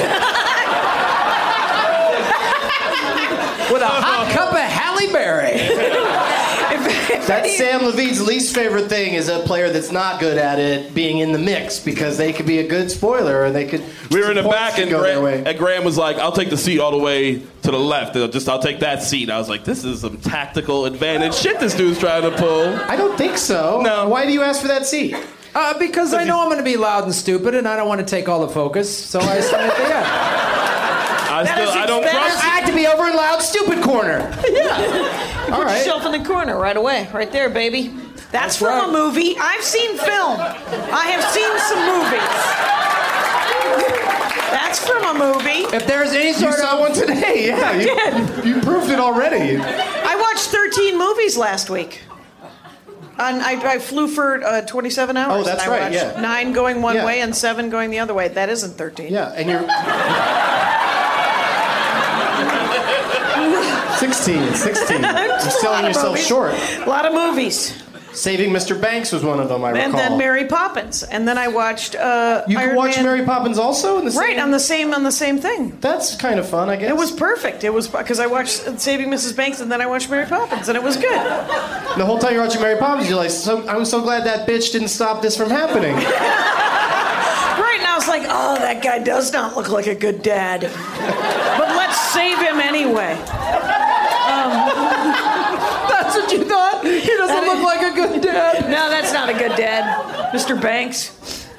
With a hot cup of Halle Berry. That's Sam Levine's least favorite thing is a player that's not good at it being in the mix because they could be a good spoiler or they could. We were in the points back, could and go their Graham, way. and Graham was like, "I'll take the seat all the way to the left. I'll just I'll take that seat." I was like, "This is some tactical advantage shit this dude's trying to pull." I don't think so. No. Why do you ask for that seat? Uh, because I know I'm going to be loud and stupid, and I don't want to take all the focus, so I stand at the end. I That still is I don't that trust. is- I had to be over in loud stupid corner. Yeah. All Put right. yourself in the corner right away. Right there, baby. That's, That's from right. a movie. I've seen film. I have seen some movies. That's from a movie. If there's any You sort saw of one today. Yeah, I you, did. you proved it already. I watched thirteen movies last week. And I, I flew for uh, twenty-seven hours. Oh, that's and I right, watched yeah. Nine going one Yeah. way and seven going the other way. That isn't thirteen. Yeah, and you're sixteen. Sixteen. You're selling yourself movies. short. A lot of movies. Saving Mister Banks was one of them, I And recall. then Mary Poppins. And then I watched uh, you Iron can watch Man. Mary Poppins also in the same. Right, on the same on the same thing. That's kind of fun, I guess. It was perfect. It was because I watched Saving Missus Banks and then I watched Mary Poppins and it was good. The whole time you're watching Mary Poppins, you're like, so, I'm so glad that bitch didn't stop this from happening. Right now it's like, oh, that guy does not look like a good dad, but let's save him anyway. That's what you thought? He doesn't look like a good dad. No, that's not a good dad, Mister Banks.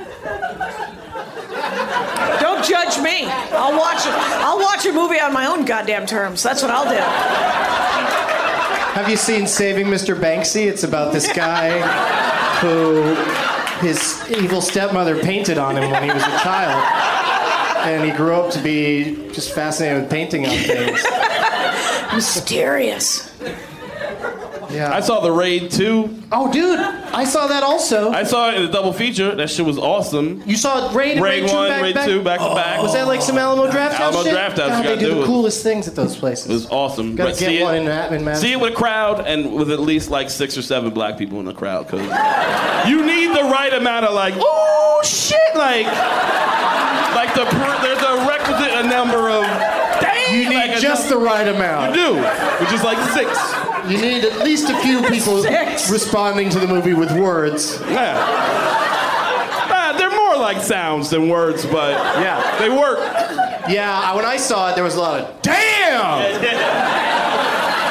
Don't judge me. I'll watch it. I'll watch a movie on my own goddamn terms. That's what I'll do. Have you seen Saving Mister Banksy? It's about this guy who his evil stepmother painted on him when he was a child. And he grew up to be just fascinated with painting on things. Mysterious. Yeah. I saw The Raid two. Oh, dude, I saw that also. I saw it in a double feature. That shit was awesome. You saw Raid and Raid Raid, two one, back, Raid back? two, back to back. Was that like some Alamo Draft House Alamo shit? Draft House, God, you they gotta do do the it. coolest things at those places. It was awesome. Gotta But get see one it, in, Ma- in Madison. See it with a crowd and with at least like six or seven black people in the crowd, because you need the right amount of like, oh shit, like, like the per, there's a requisite number of. Dang, You need like a just the number- right amount. You do, which is like six. You need at least a few people Six. responding to the movie with words. Yeah. Uh, they're more like sounds than words, but Yeah. they work. Yeah, I- when I saw it, there was a lot of damn.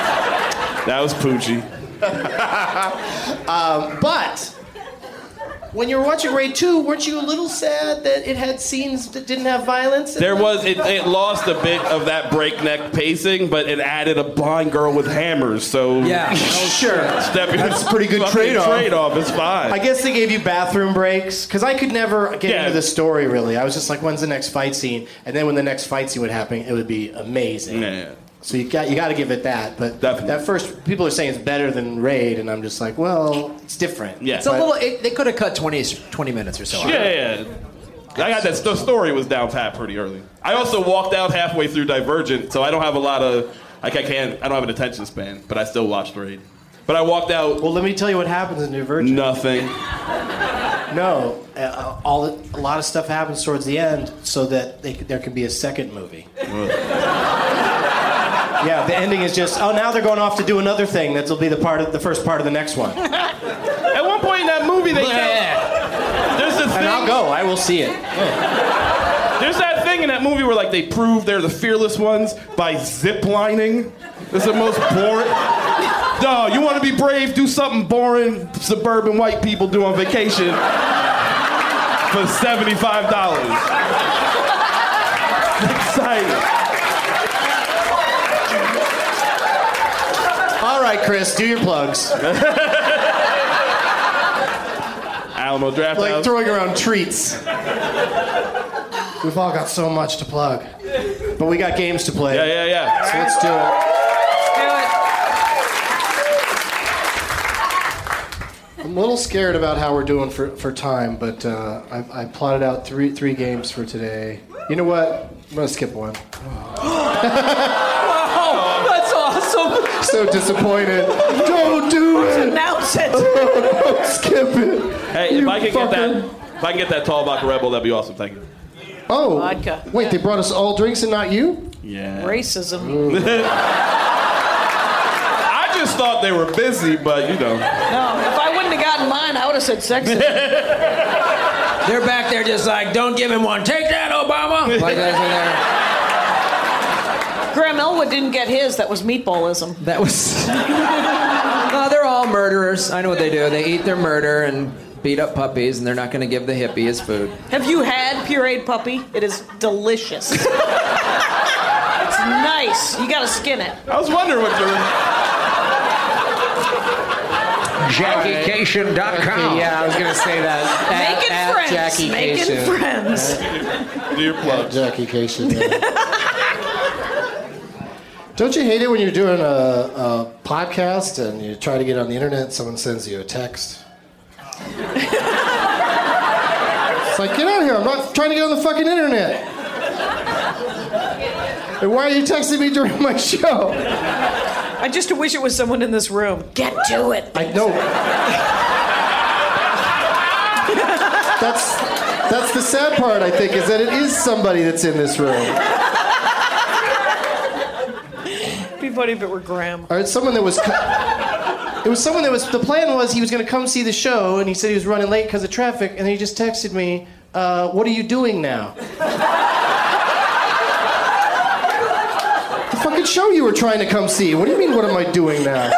That was Poochie. um, but when you were watching Raid two, weren't you a little sad that it had scenes that didn't have violence? There was, it, it lost a bit of that breakneck pacing, but it added a blind girl with hammers, so... Yeah, oh, sure. Stepping That's a pretty good trade-off. Trade-off, it's fine. I guess they gave you bathroom breaks, because I could never get Yeah. into the story, really. I was just like, when's the next fight scene? And then when the next fight scene would happen, it would be amazing. Yeah. So you got you got to give it that. But Definitely. that first, people are saying it's better than Raid, and I'm just like, well, it's different. Yeah. It's a little. It, they could have cut twenty, twenty minutes or so. Yeah, yeah, yeah. I got that. The story was down pat pretty early. I also walked out halfway through Divergent, so I don't have a lot of. Like I can't. I don't have an attention span, but I still watched Raid. But I walked out. Well, let me tell you what happens in Divergent. Nothing. No, uh, all a lot of stuff happens towards the end, so that they, there can be a second movie. Yeah, the ending is just, oh, now they're going off to do another thing. That'll be the part of the first part of the next one. At one point in that movie, they kept, there's this thing. And I'll go. I will see it. There's that thing in that movie where like they prove they're the fearless ones by ziplining. It's the most boring. No, you want to be brave? Do something boring suburban white people do on vacation for seventy-five dollars. Exciting. All right, Chris, do your plugs. Alamo Draft Like House. throwing around treats. We've all got so much to plug. But we got games to play. Yeah, yeah, yeah. So let's do it. I'm a little scared about how we're doing for, for time, but uh, I, I plotted out three three games for today. You know what? I'm going to skip one. Wow, that's awesome. So disappointed. Don't do it. Announce it. Don't skip it. Hey, You if I can fucker. get that, if I can get that tall vodka Rebel, that'd be awesome. Thank you. Oh, Vodka. wait, they brought us all drinks and not you? Yeah. Racism. I just thought they were busy, but you know. No, if I wouldn't have gotten mine, I would have said sexism. They're back there just like, don't give him one. Take that, Obama. Like that's in there. Graham Elwood didn't get his. That was meatballism. That was. No, they're all murderers. I know what they do. They eat their murder and beat up puppies, and they're not going to give the hippie his food. Have you had pureed puppy? It is delicious. It's nice. You got to skin it. I was wondering what you're. Jackie Cation dot com. Yeah, I was going to say that. Making at, friends. At Jackie Making Cation. friends. Do your plug. Jackie Cation. Yeah. Don't you hate it when you're doing a, a podcast and you try to get on the internet and someone sends you a text? It's like, get out of here. I'm not trying to get on the fucking internet. And why are you texting me during my show? I just wish it was someone in this room. Get to it. I know. That's that's the sad part, I think, is that it is somebody that's in this room. It'd be funny if it were Graham. Or it's someone that was. Co- it was someone that was. The plan was he was going to come see the show, and he said he was running late because of traffic, and then he just texted me, uh, "What are you doing now?" The fucking show you were trying to come see. What do you mean? What am I doing now?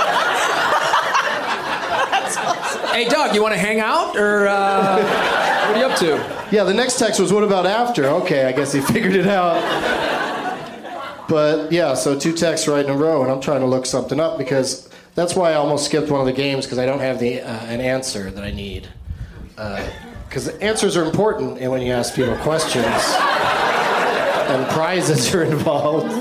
Hey, Doug, you want to hang out? Or uh, what are you up to? Yeah, the next text was, "What about after?" Okay, I guess he figured it out. But yeah, so two texts right in a row, and I'm trying to look something up because that's why I almost skipped one of the games because I don't have the uh, an answer that I need. Because uh, answers are important, and when you ask people questions, and prizes are involved.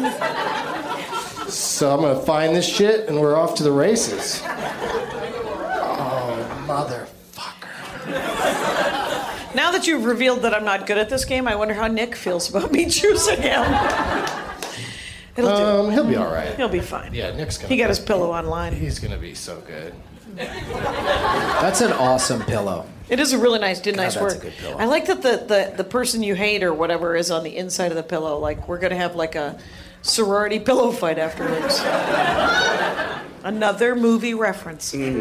So I'm gonna find this shit, and we're off to the races. Oh, motherfucker! Now that you've revealed that I'm not good at this game, I wonder how Nick feels about me choosing him. It'll do. Um, he'll be all right. He'll be fine. Yeah, Nick's gonna. He got be- his pillow online. He's gonna be so good. That's an awesome pillow. It is a really nice, did nice that's work. a good pillow. I like that the, the, the person you hate or whatever is on the inside of the pillow. Like, we're going to have like a sorority pillow fight afterwards. Another movie reference. Mm.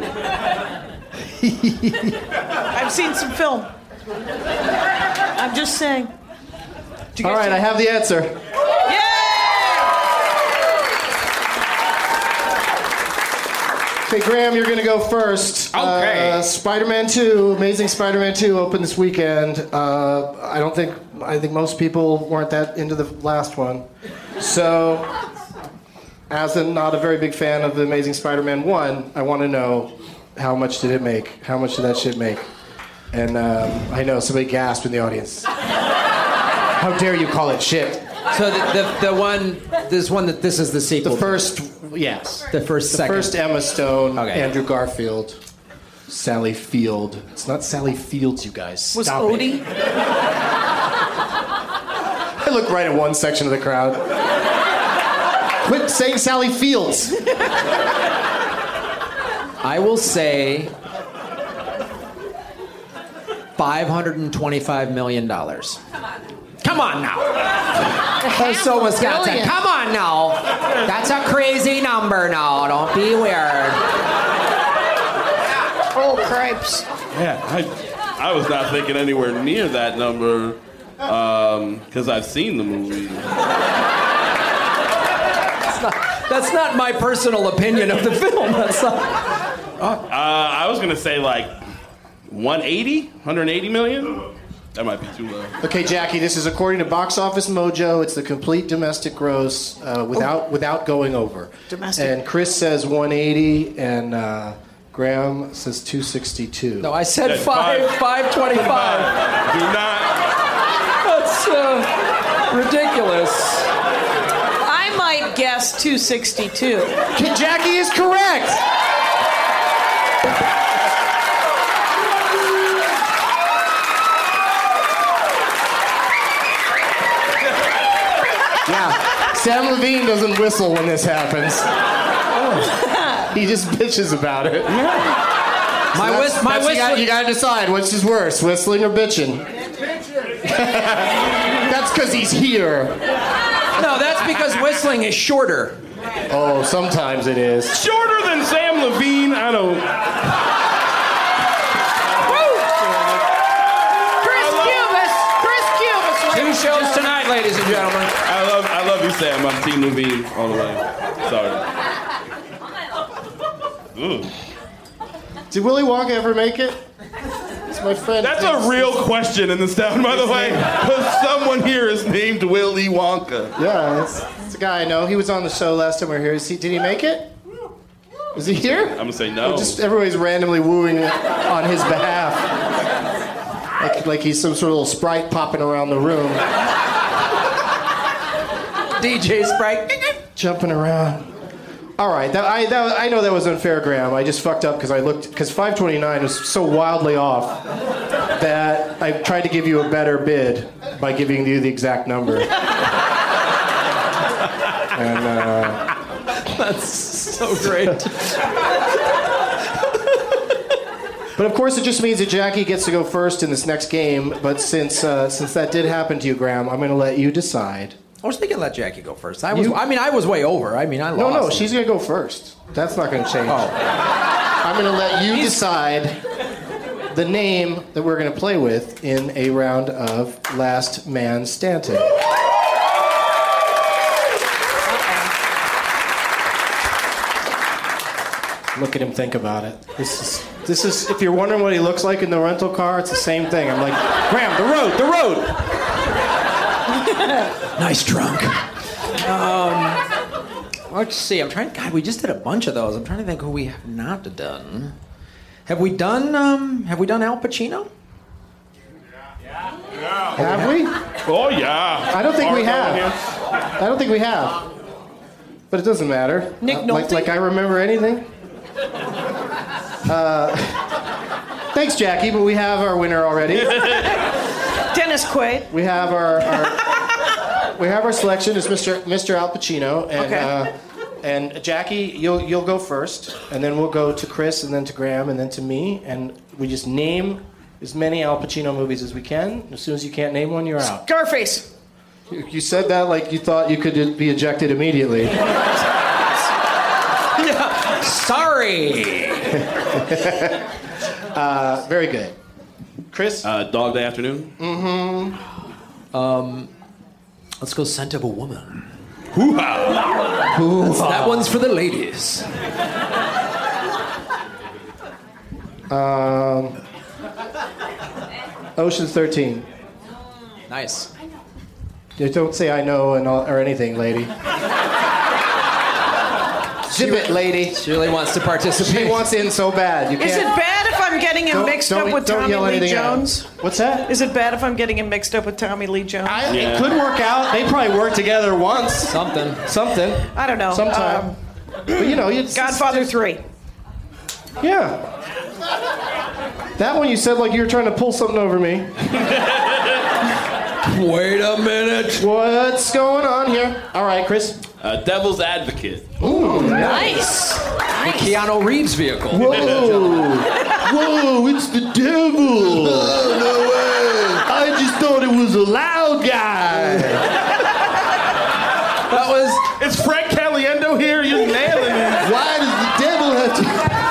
I've seen some film. I'm just saying. Did you All guys right, see- I have the answer. Yeah! Okay, Graham, you're going to go first. Okay. Uh, Spider-Man two, Amazing Spider-Man two opened this weekend. Uh, I don't think, I think most people weren't that into the last one. So, as a not a very big fan of the Amazing Spider-Man one, I want to know how much did it make? How much did that shit make? And um, I know somebody gasped in the audience. How dare you call it shit? So the, the the one, this one that this is the sequel. The first, yes. The first The second. first Emma Stone, Okay. Andrew Garfield, Sally Field. It's not Sally Fields, you guys. Was Stop Odie? it. I look right at one section of the crowd. Quit saying Sally Fields. I will say five hundred twenty-five million dollars. Come on now. That's so Wisconsin. billion. Come on now. That's a crazy number now. Don't be weird. Oh, cripes. Yeah, I, I was not thinking anywhere near that number because I've seen the movie. That's not, that's not my personal opinion of the film. That's not. Uh, I was going to say like one eighty, one eighty million. That might be too low. Okay, Jackie, this is according to Box Office Mojo. It's the complete domestic gross uh, without Oh. without going over. Domestic. And Chris says one eighty, and uh, Graham says two sixty-two. No, I said That's five, five. five twenty-five. Do not. That's uh, ridiculous. I might guess two sixty-two. Jackie is correct. Yeah, Sam Levine doesn't whistle when this happens. He just bitches about it. My That's- whis- my that's- you, whistle. gotta, you gotta decide which is worse, whistling or bitching. That's because he's here. No, that's because whistling is shorter. Oh, sometimes it is. Shorter than Sam Levine? I don't. Chris Cubis! Chris Cubis! Two ladies and shows gentlemen. tonight, ladies and gentlemen. I love, I love you, Sam. I'm Team Levine all the way. Sorry. Ooh. Did Willy Wonka ever make it? It's my friend. That's a real question in this town, by the way. Because someone here is named Willy Wonka. Yeah, it's, it's a guy I know. He was on the show last time we were here. Is he, did he make it? Is he here? I'm gonna say no. Or just everybody's randomly wooing on his behalf. Like, like he's some sort of little sprite popping around the room, D J Sprite. jumping around. All right, that, I, that, I know that was unfair, Graham. I just fucked up because I looked, because five twenty-nine was so wildly off that I tried to give you a better bid by giving you the exact number. And uh, That's so great. But of course, it just means that Jackie gets to go first in this next game. But since uh, since that did happen to you, Graham, I'm going to let you decide. I was thinking let Jackie go first. I was. You- I mean, I was way over. I mean, I lost. No, no, she's going to go first. That's not going to change. Oh. I'm going to let you decide the name that we're going to play with in a round of Last Man Standing. Look at him think about it. This is, this is, if you're wondering what he looks like in the rental car, it's the same thing. I'm like, Graham, the road, the road. Nice drunk. Um, let's see. I'm trying. God, we just did a bunch of those. I'm trying to think who we have not done. Have we done? Um, have we done Al Pacino? Have we? Oh, yeah. I don't think we Mark have. over here. I don't think we have. But it doesn't matter. Nick Uh, like, Nolte? like I remember anything. Uh, thanks, Jackie, but we have our winner already. Dennis Quaid. We have our, our we have our selection. It's Mister Mister Al Pacino, and Okay. uh, and Jackie, you'll you'll go first, and then we'll go to Chris, and then to Graham, and then to me, and we just name as many Al Pacino movies as we can. As soon as you can't name one, you're out. Scarface. You, you said that like you thought you could be ejected immediately. Sorry. uh, very good. Chris? Uh, Dog Day Afternoon. Mm-hmm. Um, let's go Scent of a Woman. Hoo-ha. That's- That one's for the ladies. Um, Ocean's thirteen. Nice. Yeah, don't say I know and all, or anything, lady. Zip it, lady. She really wants to participate. She wants in so bad. You can't. Is it bad if I'm getting him Don't- mixed don't- up with don't Tommy yell Lee anything out. Jones? What's that? Is it bad if I'm getting him mixed up with Tommy Lee Jones? I, It could work out. They probably worked together once. Something. Something. I don't know. Sometime. Um, But you know, you Godfather three. Yeah. That one you said like you were trying to pull something over me. Wait a minute. What's going on here? All right, Chris. Uh, Devil's Advocate. Ooh, Nice. The Keanu Reeves vehicle. Whoa. Whoa, it's the devil. No way. I just thought it was a loud guy. That was. It's Frank Caliendo here. You're nailing it. Why does the devil have to...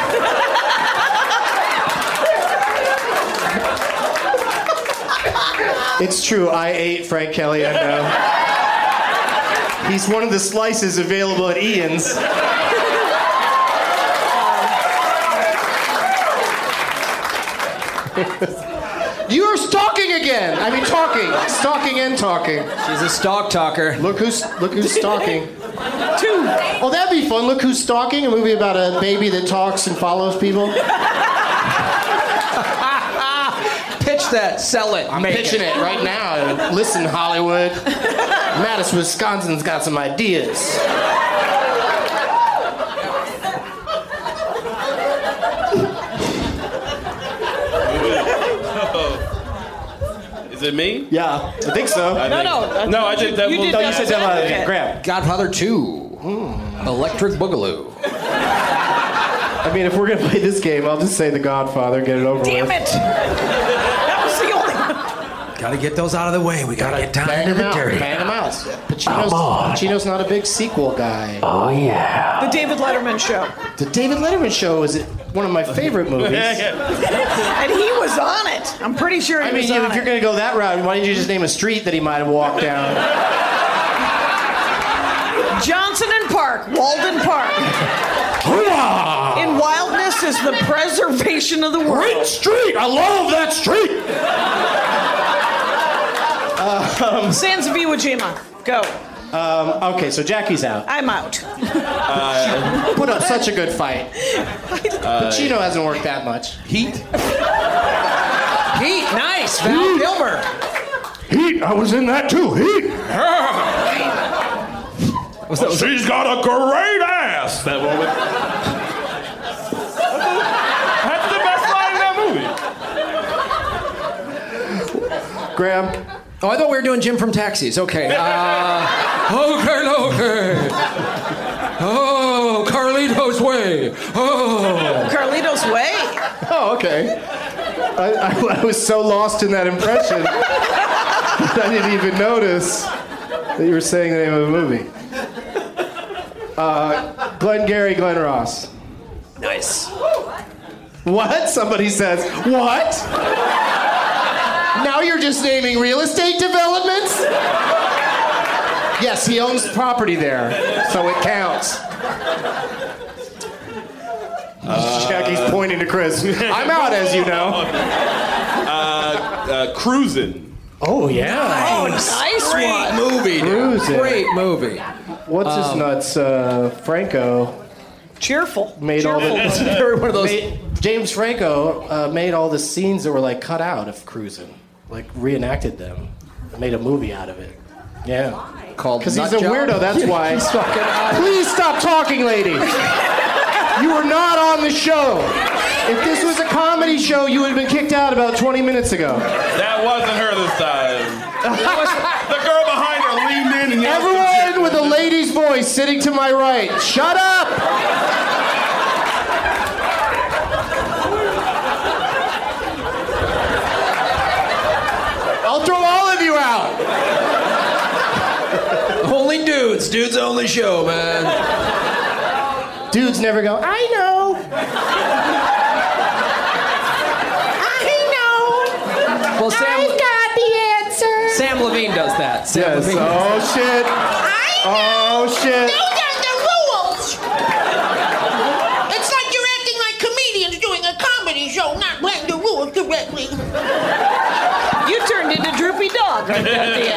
It's true, I ate Frank Caliendo. He's one of the slices available at Ian's. You're stalking again. I mean, talking, stalking and talking. She's a stalk talker. Look who's look who's stalking. Two. Oh, that'd be fun. Look who's stalking. A movie about a baby that talks and follows people. Pitch that. Sell it. I'm Make pitching it. right now. Listen, Hollywood. Madison, Wisconsin's got some ideas. Is it me? Yeah, I think so. I No, think- no. No, I did You Devil. did No, you said Devil Advocate. Advocate. Grab. Godfather two. Electric Boogaloo. I mean, if we're gonna play this game, I'll just say The Godfather. Get it over Damn with. it. That was the only one. Gotta get those out of the way. We gotta get down Bang into him the out. dirty. Bang him out. Pacino's, Pacino's not a big sequel guy. The David Letterman show. The David Letterman Show is one of my favorite movies. Yeah, yeah. And he was on it. I'm pretty sure he I mean, was if on you're it. going to go that route, why didn't you just name a street that he might have walked down? Johnson and Park, Walden Park. In wildness is the preservation of the world. Great street! I love that street! Um, Sans of Iwo Jima. Go. Um, okay, so Jackie's out. I'm out. Uh, put up such a good fight. Pacino hasn't worked that much. Heat. Heat. Nice. Val Kilmer. Heat, I was in that too. Heat. Was that, was She's got a great ass. That woman. That's the best line in that movie. Graham. Oh, I thought we were doing Jim from Taxis. Okay. Uh, okay, okay. Oh, Carlito's Way. Oh. Carlito's Way. Oh, okay. I, I, I was so lost in that impression that I didn't even notice that you were saying the name of the movie. Uh, Glenn Gary, Glenn Ross. Nice. What? Somebody says, what? Now you're just naming real estate developments? Yes, he owns property there, so it counts. Uh, Jackie's pointing to Chris. I'm out, as you know. Uh, uh, Cruising. Oh, yeah. Oh, nice Great one. movie. dude. Cruising. Great movie. What's his Um, nuts? Uh, Franco Cheerful. made all the. Cheerful. One of those. made- James Franco uh, made all the scenes that were like cut out of Cruising, like reenacted them, made a movie out of it. Yeah. Called Because he's Nut a Job? weirdo, that's why. He's fucking out. Please stop talking, lady. You were not on the show. If this was a comedy show, you would have been kicked out about twenty minutes ago. That wasn't her this time. The girl behind her leaned in and yelled some Everyone shit. with a lady's voice sitting to my right, shut up! I'll throw all of you out. Only dudes. Dudes only show, man. Dudes never go, I know. I know. Well, Sam. got the answer. Sam Levine does that. Sam Yes. Levine. Oh, shit. Oh, shit. Those are the rules. It's like you're acting like comedians doing a comedy show, not playing the rules correctly. You turned into Droopy Dog right there at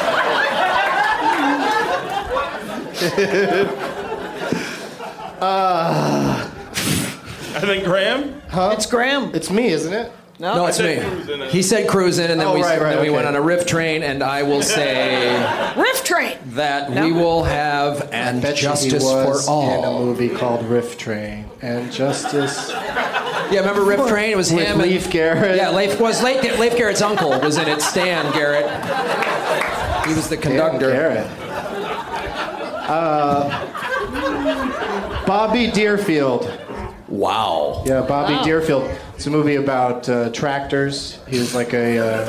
the end. uh, And then Graham? Huh? It's Graham. It's me, isn't it? No, no it's me. He said cruising, and then oh, we right, right, then we okay. went on a riff train, and I will say Riff Train. that No. we will have and Bet you justice he was for all. in a movie called Riff Train and Justice. Yeah, remember Riff Train? It was With him Leif and Garrett. Yeah, Leif was Leif, Leif Garrett's uncle was in it. Stan Garrett. He was the conductor. Garrett. Uh, Bobby Deerfield. Wow. Yeah, Bobby Wow. Deerfield. It's a movie about uh, tractors. He was like a uh,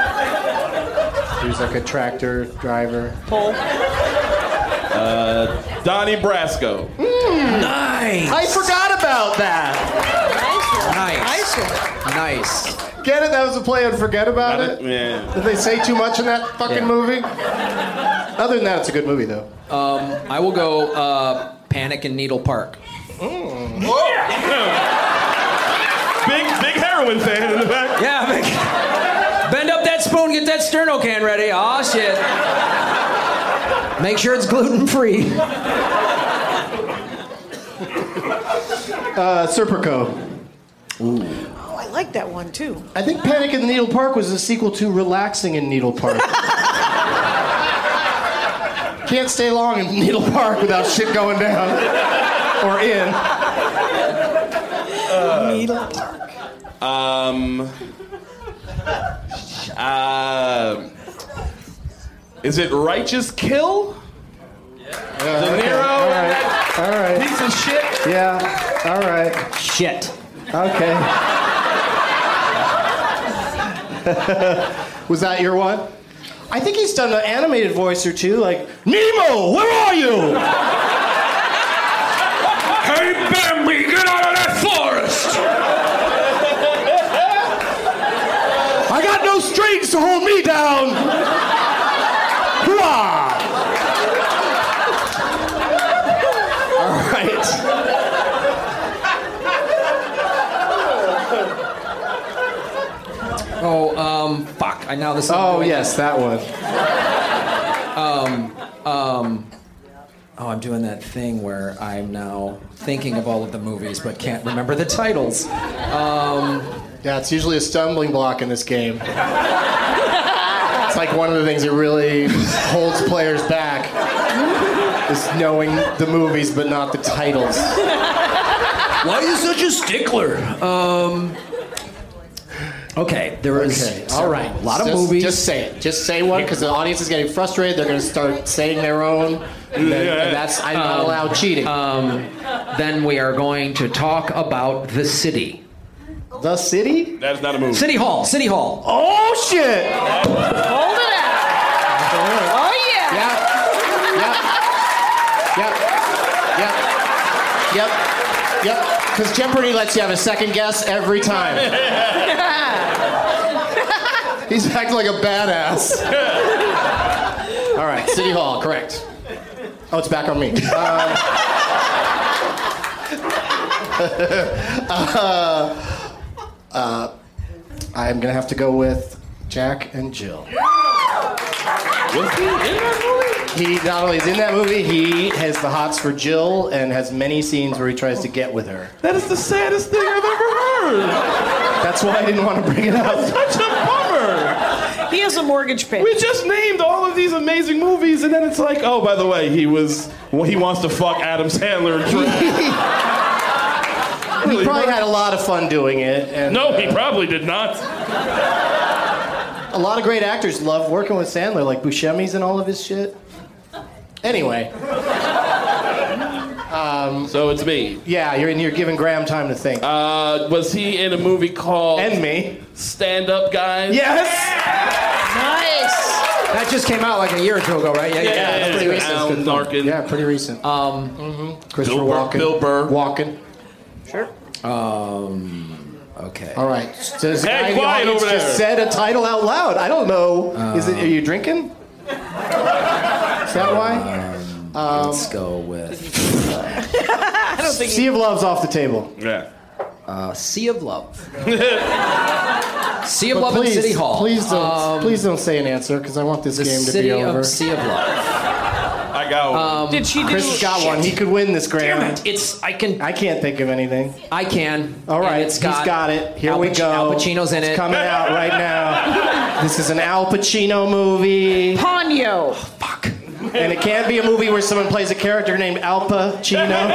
he was like a tractor driver. Paul. Uh, Donnie Brasco. Mm. Nice. I forgot about that. Nice. Nice. Nice. Get it? That was a play on Forget About Got It? it? Yeah. Did they say too much in that fucking Yeah. movie? Other than that, it's a good movie, though. Um, I will go uh, Panic in Needle Park. Mm. Big, big heroin fan in the back. Yeah, big. Bend up that spoon, get that sterno can ready. Aw, shit. Make sure it's gluten free. Uh, Serpico. Oh, I like that one too. I think Panic in Needle Park was a sequel to Relaxing in Needle Park. Can't stay long in Needle Park without shit going down. Or in. Uh, Needle Park. Um. Uh, is it Righteous Kill? Yeah, De okay. Niro, All right. All right. piece of shit. Yeah. All right. Shit. Okay. Was that your one? I think he's done an animated voice or two, like Nemo, where are you? Hey, Bambi, get out of that forest! I got no strings to hold me down. Hooah! All right. Oh, um, fuck. I know this is. Oh yes, that one. Um, um. Oh, I'm doing that thing where I'm now thinking of all of the movies but can't remember the titles. Um, Yeah, it's usually a stumbling block in this game. It's like one of the things that really holds players back is knowing the movies but not the titles. why are you such a stickler? Um. Okay, there is. Okay, all right, a lot of just, movies. Just say it. Just say one because the audience is getting frustrated. They're going to start saying their own. And, then, and that's I'm not Um, allowed cheating. Um, then we are going to talk about The City. The City? That is not a movie. City Hall. City Hall. Oh shit! Hold it out. Oh yeah. Yep. Yep. Yep. Yep. Yep. Because Jeopardy lets you have a second guess every time. He's acting like a badass. All right, City Hall, correct. Oh, it's back on me. Um, uh, uh, I'm gonna have to go with Jack and Jill. Was he in that movie? He not only is in that movie, he has the hots for Jill and has many scenes where he tries to get with her. That is the saddest thing I've ever heard. That's why I didn't want to bring it up. Such a bummer. He has a mortgage payment. We just named all of these amazing movies, and then it's like, oh, by the way, he was well, he wants to fuck Adam Sandler. And He probably had a lot of fun doing it. And, no, he uh, probably did not. A lot of great actors love working with Sandler, like Buscemi's and all of his shit. Anyway. Um, so it's me. Yeah, you're, and you're giving Graham time to think. Uh, was he in a movie called And me. Stand Up Guys? Yes! Nice. That just came out like a year or two ago, right? Yeah, yeah, that's yeah, pretty yeah. recent. Alan Arkin. Yeah, pretty recent. Um, mm-hmm. Christopher Bill Burr- Walken. Bill Burr. Walken. Sure. um, okay. All right. So this Hey, guy in the quiet audience over just there. said a title out loud. I don't know. Is it? Are you drinking? Is that why? Um, let's go with. I don't think Sea of Love's off the table. Yeah. Uh, Sea of Love. Sea of But Love please, in City Hall. Please don't, Um, please don't say an answer because I want this the game to city be over. of Sea of Love. I got one. Um, Did she do? Chris has got one. He could win this, Graham. Damn it! It's I can I can't think of anything. I can. All right, And it's got he's got it. Here Al we Pac- go. Al Pacino's in It's it. coming out right now. This is an Al Pacino movie. Ponyo. Fuck. And it can't be a movie where someone plays a character named Al Pacino.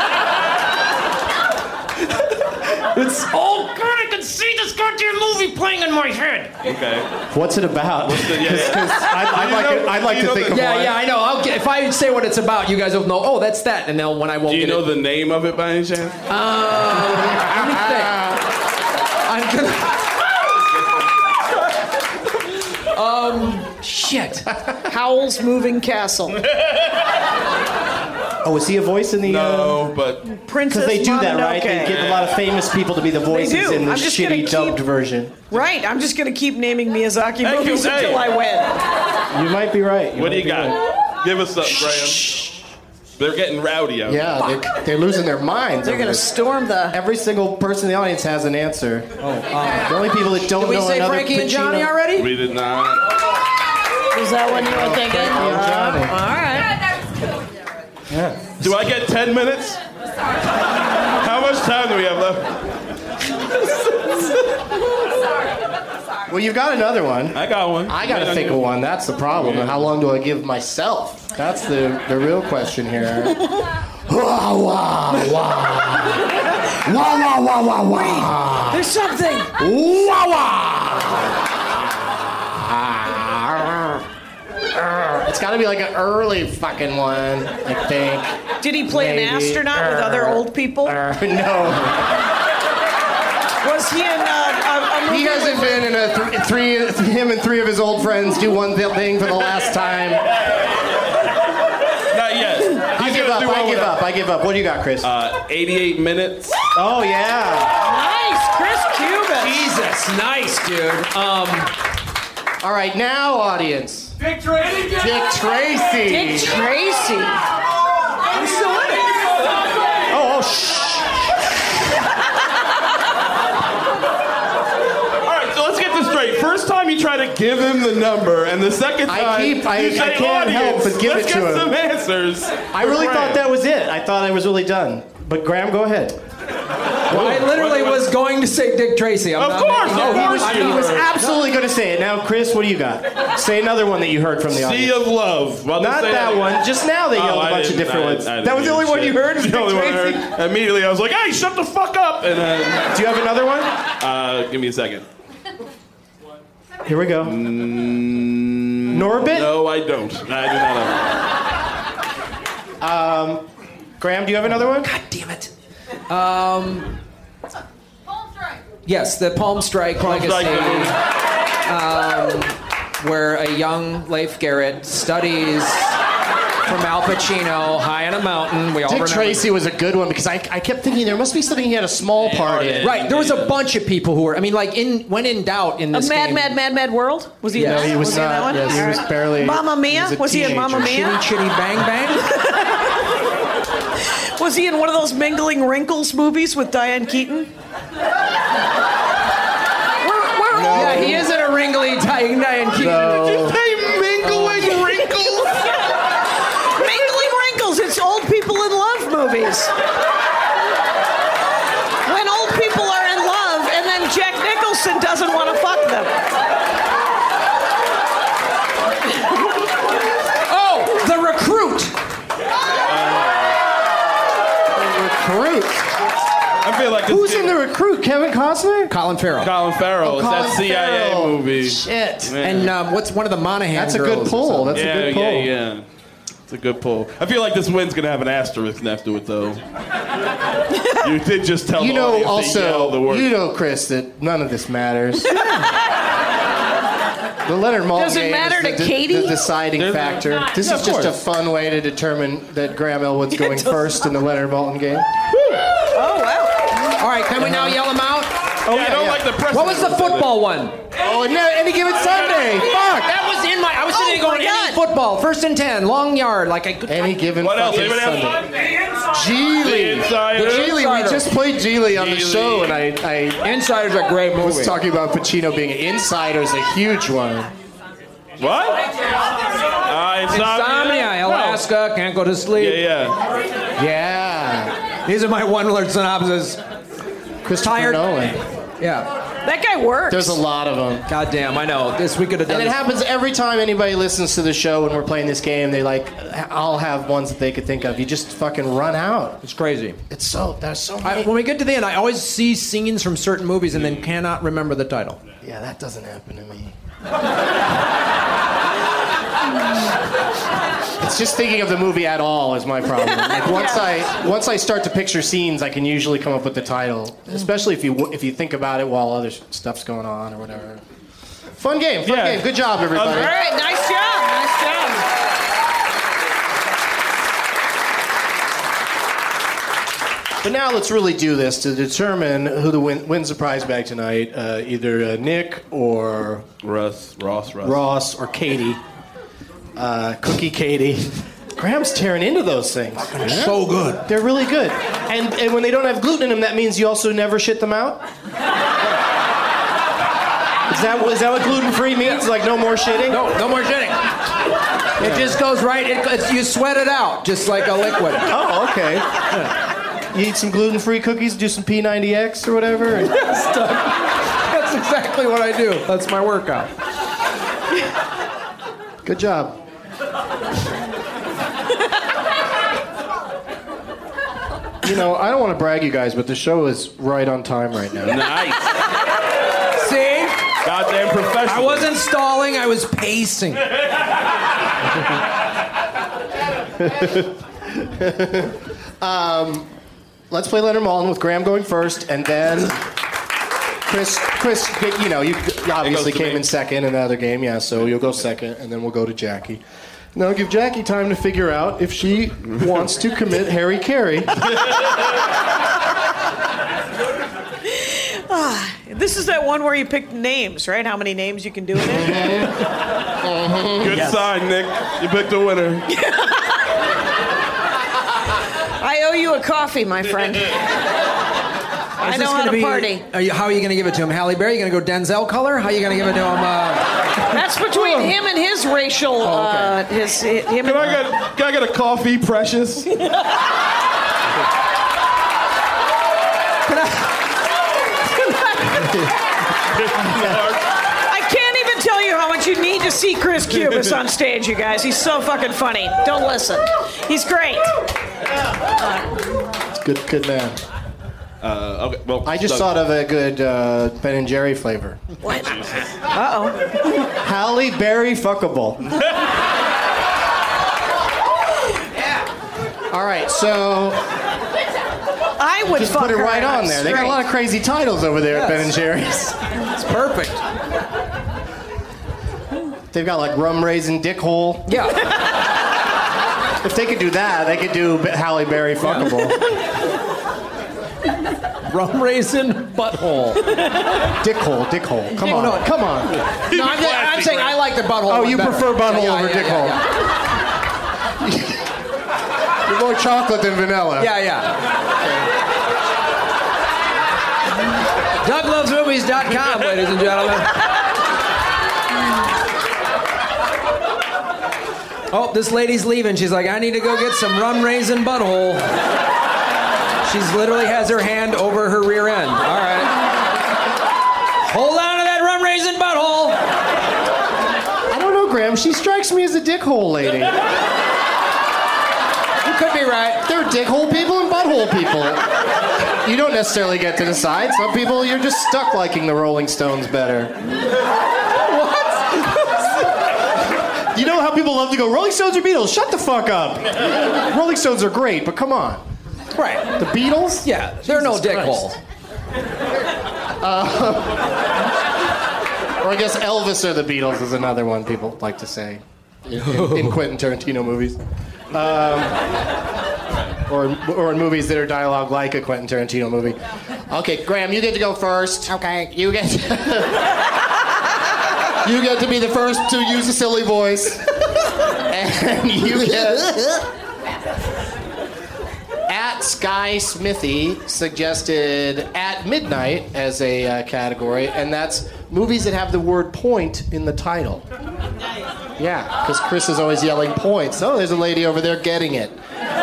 It's oh god! I can see this goddamn movie playing in my head. Okay. What's it about? the- yeah, yeah. Because I'd, I'd You like, know- it, I'd like you to know think the- of Yeah, one. yeah, I know. I'll get, if I say what it's about, you guys will know. Oh, that's that, and then when I won't Do you get know it. the name of it by any chance? Uh, let me think. I'm gonna. um, shit. Howl's Moving Castle. Oh, is he a voice in the... No, but Princess Because they do that, right? They Mononoke. get a lot of famous people to be the voices do. in the I'm just gonna shitty keep- dubbed version. Right, I'm just gonna keep naming Miyazaki Hey, movies hey. until I win. You might be right. what do you might be got? right. Give us something, Graham. They're getting rowdy out. Yeah, they're, they're losing their minds. They're over gonna this. storm the. Every single person in the audience has an answer. Oh, the only people that don't Did we know say another Frankie and Johnny Pacino- already? We did not. Is that what you were thinking? Frankie and Johnny. All right. Yeah. Do I get ten minutes? How much time do we have left? Well, you've got another one. I got one. I got to think of one. That's the problem. Yeah. How long do I give myself? That's the, the real question here. Wah, wah, wah. Wah, wah, wah, wah, wah. There's something. Wah, wah. It's got to be like an early fucking one, I think. Did he play Maybe. an astronaut with other old people? Uh, no. Was he in uh, a, a movie He hasn't with- been in a th- three. Him and three of his old friends do one th- thing for the last time. Not yet. I He's give gonna up. do one I give with up. I give up. What do you got, Chris? Uh, eighty-eight minutes. Oh yeah. Nice, Chris Cuban. Jesus, nice, dude. Um, All right, now audience. Dick Tracy. Dick Tracy. Dick Tracy. I'm still in it. Oh, oh, shh. All right, so let's get this straight. First time you try to give him the number, and the second I time keep- I- you I say can't help audience. but give let's it to get him. some answers. I really thought that was it. I thought I was really done. But Graham, go ahead. well, I literally was going to say Dick Tracy. I'm Of not course, making- of Oh, he course was, you he was were. absolutely going to say it. Now, Chris, what do you got? Say another one that you heard from the Sea audience. of Love. About to Not say that one. Just now they Oh, yelled a I bunch of didn't- different I- ones. I didn't That was the hear only one shit. you heard? The Dick only one I Tracy? heard. Immediately, I was like, "Hey, shut the fuck up!" And then, Do you have another one? uh, give me a second. Here we go. Mm, Norbit? No, I don't. I do not have. Um, Graham, do you have another one? God damn it. Um, yes, the Palm Strike Palm Legacy, Strike movie. um, where a young Leif Garrett studies from Al Pacino high on a mountain. We all Dick remember. Tracy was a good one because I, I kept thinking there must be something he had a small part in. Right, there was a bunch of people who were. I mean, like in when in doubt in A this Mad, game. Mad, Mad, Mad World? Was he? Yeah. in No, that? he was he in that not. one? Yes, he All was right. barely- Mamma he Mia? was a Was he in Mamma teenager. Mia? Chitty Chitty Bang Bang. Was he in one of those Mingling Wrinkles movies with Diane Keaton? We're, we're all Yeah, he is in a wrinkly Diane Diane Keaton. No. Hey, mingling wrinkles. Mingling Wrinkles. It's old people in love movies. When old people are in love and then Jack Nicholson doesn't want to fuck them. Oh, The Recruit. Recruit. I feel like this Who's kid- in The Recruit? Kevin Costner? Colin Farrell. Colin Farrell. Oh, It's that Colin C I A Farrell. movie. Shit. Man. And um, what's one of the Monahan That's a girls good or pull. something? That's yeah, a good pull. yeah, yeah. It's a good pull. I feel like this win's gonna have an asterisk next to it, though. You did just tell You the know, audience to yell the also, word. you know, Chris, that none of this matters. The Leonard Maltin Does it game matter is the, to the- Katie? the deciding There's- factor. This Yeah, is of just a course. fun way to determine that Graham Elwood's going first in the Leonard Maltin game. Oh, wow. All right, can we now yell them out? Oh, yeah, I don't yeah. like the press. What was the football one? Oh, no, any given Sunday. Fuck. That was in my. I was sitting Oh, there going, my God. any football, first and ten, long yard, like I could. Any given What else? fucking Anybody Sunday. have Geely. Insider. Geely. We Insider. just played Geely on the Geely. show, and I, I Insider's a great movie. was talking about Pacino being an Insider's a huge one. What? Uh, insomnia. Insomnia, Alaska, can't go to sleep. Yeah, yeah. Yeah. These are my one-word synopsis. Christopher Tired. Nolan. Yeah. That guy works. There's a lot of them. God damn, I know. This we could have done. And it this- happens every time anybody listens to the show when we're playing this game. They like, I'll have ones that they could think of. You just fucking run out. It's crazy. It's so, there's so I, many. when we get to the end, I always see scenes from certain movies and then cannot remember the title. Yeah, that doesn't happen to me. It's just thinking of the movie at all is my problem. Like once I once I start to picture scenes, I can usually come up with the title, especially if you if you think about it while other stuff's going on or whatever. Fun game, fun Yeah. game. Good job, everybody. All right, nice job, nice job. But now let's really do this to determine who the win, wins the prize bag tonight. Uh, either uh, Nick or Russ, Ross, Russ. Ross or Katie. Uh, Cookie Katie. Graham's tearing into those things. So good. They're really good. And, and when they don't have gluten in them, that means you also never shit them out? Is that, is that what gluten-free means? Like no more shitting? No, no more shitting. It just goes right. It, it's, you sweat it out, just like a liquid. Oh, okay. You eat some gluten-free cookies, do some P ninety X or whatever? and- Yes, Doug. That's exactly what I do. That's my workout. Good job. You know, I don't want to brag you guys, but the show is right on time right now. Nice. See? Goddamn professional. I wasn't stalling. I was pacing. um, let's play Leonard Maltin with Graham going first, and then Chris. Chris, you know, you obviously to came me. in second in the other game, yeah. So you'll go second, and then we'll go to Jackie. Now give Jackie time to figure out if she wants to commit Harry Carey. Ah, this is that one where you pick names, right? How many names you can do in it? Good sign, Nick. You picked a winner. I owe you a coffee, my friend. I Is know this how gonna to be- party. Are you, how are you going to give it to him? Halle Berry? You going to go Denzel color? How are you going to give it to him? Uh... That's between him and his racial. uh, his him Can and, I get can I get a coffee, Precious? Can I... I can't even tell you how much you need to see Chris Cubis on stage, you guys. He's so fucking funny. Don't listen. He's great. It's good, good man. Uh, okay. Well, I just Doug. thought of a good uh, Ben and Jerry flavor. What? Uh-oh. Halle Berry fuckable. All right, so I would just fuck put it her right and on I'm there. They got a straight. lot of crazy titles over there at Ben and Jerry's. It's perfect. They've got like rum raisin dick hole. Yeah. If they could do that, they could do Halle Berry fuckable. Rum raisin butthole. Dick hole, dick hole. Come Oh, on, no. come on. No, I'm, just, I'm saying I like the butthole. Oh, one you better. prefer butthole Yeah, yeah, over yeah, dick yeah, hole. You're more chocolate than vanilla. Yeah, yeah. yeah. Doug Loves Movies dot com, ladies and gentlemen. Oh, this lady's leaving. She's like, I need to go get some rum raisin butthole. She's literally has her hand over her rear end. All right. Hold on to that rum raisin butthole. I don't know, Graham. She strikes me as a dick hole lady. You could be right. There are dick hole people and butthole people. You don't necessarily get to decide. Some people, you're just stuck liking the Rolling Stones better. What? You know how people love to go, Rolling Stones or Beatles? Shut the fuck up. Rolling Stones are great, but come on. Right. The Beatles? Yeah, they're no dick Christ. hole. Uh, or I guess Elvis or the Beatles is another one people like to say in, in, in Quentin Tarantino movies. Um, or or in movies that are dialogue like a Quentin Tarantino movie. Okay, Graham, you get to go first. Okay, you get. To you get to be the first to use a silly voice, and you get. At Sky Smithy suggested At Midnight as a uh, category, and that's movies that have the word point in the title. Yeah, because Chris is always yelling points. Oh, there's a lady over there getting it.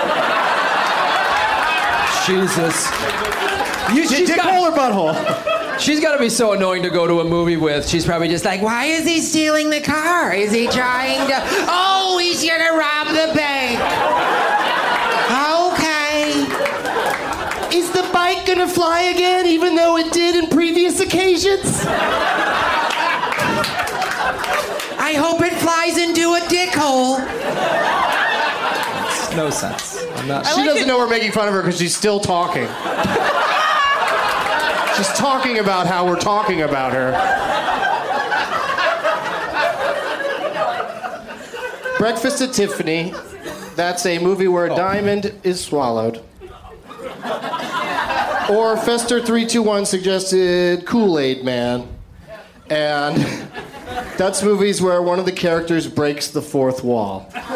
Jesus. You, Dick got, hole or butthole? She's got to be so annoying to go to a movie with. She's probably just like, why is he stealing the car? Is he trying to... Oh, he's going to rob the bank. Okay. Is the bike gonna fly again, even though it did in previous occasions? I hope it flies into a dick hole. No sense. I'm not. She like doesn't it. know we're making fun of her because she's still talking. She's talking about how we're talking about her. Breakfast at Tiffany. That's a movie where a diamond is swallowed. Or Fester three two one suggested Kool-Aid Man. And that's movies where one of the characters breaks the fourth wall. Oh,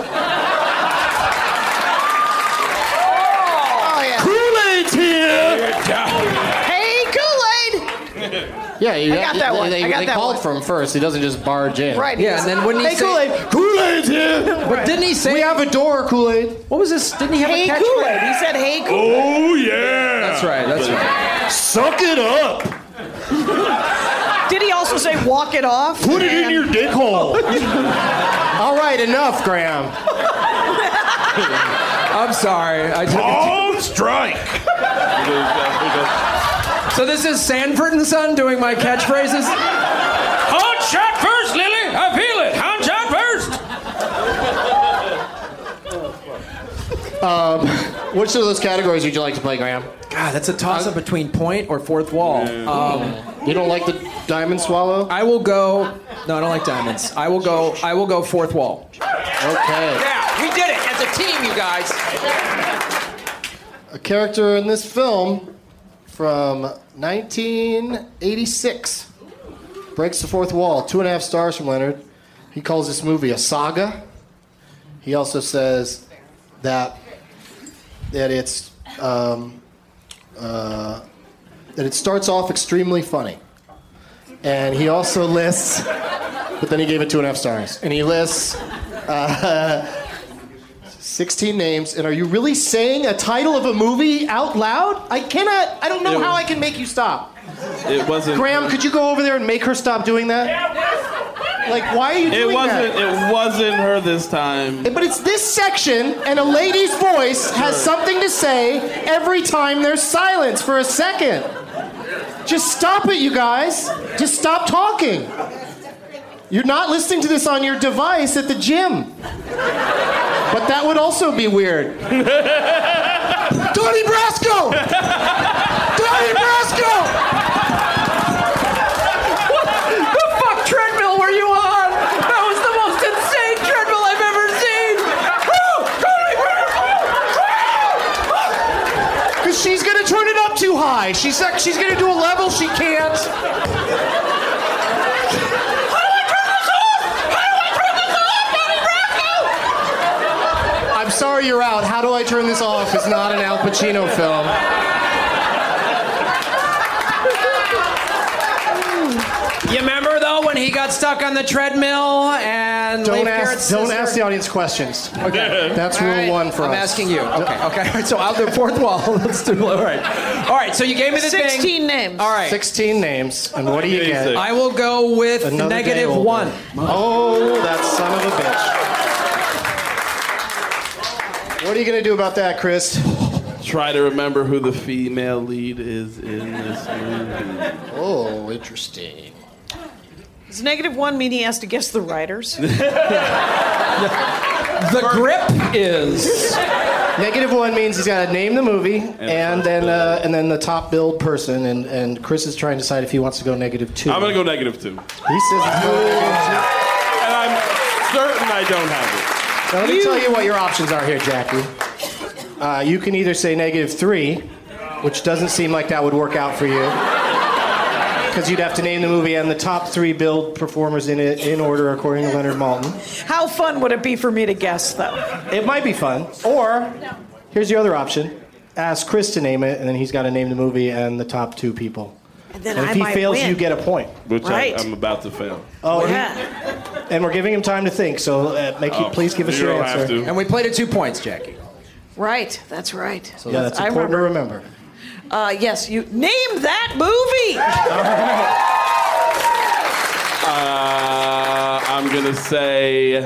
yeah. Kool-Aid's here! Hey, Kool-Aid! Yeah, you I got that they, one. They, I got they that called one. for him first. He doesn't just barge in. Right. Yeah, and then when he Hey, say- Kool-Aid! Kool-Aid's here! But didn't he say... We have a door, Kool-Aid. What was this? Didn't he have Hey, a catchphrase? Kool-Aid. He said, hey, Kool-Aid. Oh, yeah. That's right, that's right. Suck it up. Did he also say, walk it off? Put it in your dick hole. All right, enough, Graham. I'm sorry. I took it. On strike. So this is Sanford and Son doing my catchphrases? Hot shot first, Lily. I feel it. Hot shot first. Um, which of those categories would you like to play, Graham? God, that's a toss-up between point or fourth wall. Um, You don't like the diamond swallow? I will go... No, I don't like diamonds. I will go... I will go fourth wall. Okay. Yeah, we did it as a team, you guys. A character in this film from nineteen eighty-six breaks the fourth wall. Two and a half stars from Leonard. He calls this movie a saga. He also says that that it's um, uh, that it starts off extremely funny, and he also lists. But then he gave it two and a half stars, and he lists. Uh, sixteen names, and are you really saying a title of a movie out loud? I cannot, I don't know It how was- I can make you stop. It wasn't. Graham, could you go over there and make her stop doing that? Like, why are you It doing wasn't. that? It wasn't her this time. But it's this section, and a lady's voice has something to say every time there's silence for a second. Just stop it, you guys. Just stop talking. You're not listening to this on your device at the gym. But that would also be weird. Donnie Brasco! Donnie Brasco! The fuck treadmill were you on? That was the most insane treadmill I've ever seen. Because she's gonna turn it up too high. She's like, she's gonna do a level she can't. I'm sorry you're out. How do I turn this off? It's not an Al Pacino film. You remember though when he got stuck on the treadmill and Don't Leif ask. Garrett's Don't sister? ask the audience questions. Okay, That's All rule right. one for I'm us. asking you. Okay, okay. All right, so I'll do fourth wall. Let's do all right. All right. So you gave me the thing. sixteen names. All right. Sixteen names, and what do you get? Amazing. I will go with Another day negative older. one. Oh, that son of a bitch. What are you gonna do about that, Chris? Try to remember who the female lead is in this movie. Oh, interesting. Does negative one mean he has to guess the writers? The grip is. Negative one means he's got to name the movie and then uh, and then the top billed person, and, and Chris is trying to decide if he wants to go negative two. I'm gonna go negative two, and He says he's going negative I'm certain I don't have two. Now, let me tell you what your options are here, Jackie. Uh, you can either say negative three, which doesn't seem like that would work out for you. Because you'd have to name the movie and the top three billed performers in it in order according to Leonard Maltin. How fun would it be for me to guess, though? It might be fun. Or, here's your other option. Ask Chris to name it, and then he's got to name the movie and the top two people. And then and if I he might fails, win. you get a point. Which Right. I, I'm about to fail. Oh, Yeah. he- and we're giving him time to think, so uh, make you, Oh, please give us you your don't answer. have to. And we played at two points, Jackie. Right, that's right. So Yeah, that's I important remember. to remember. Uh, yes, you name that movie. Uh, I'm gonna say.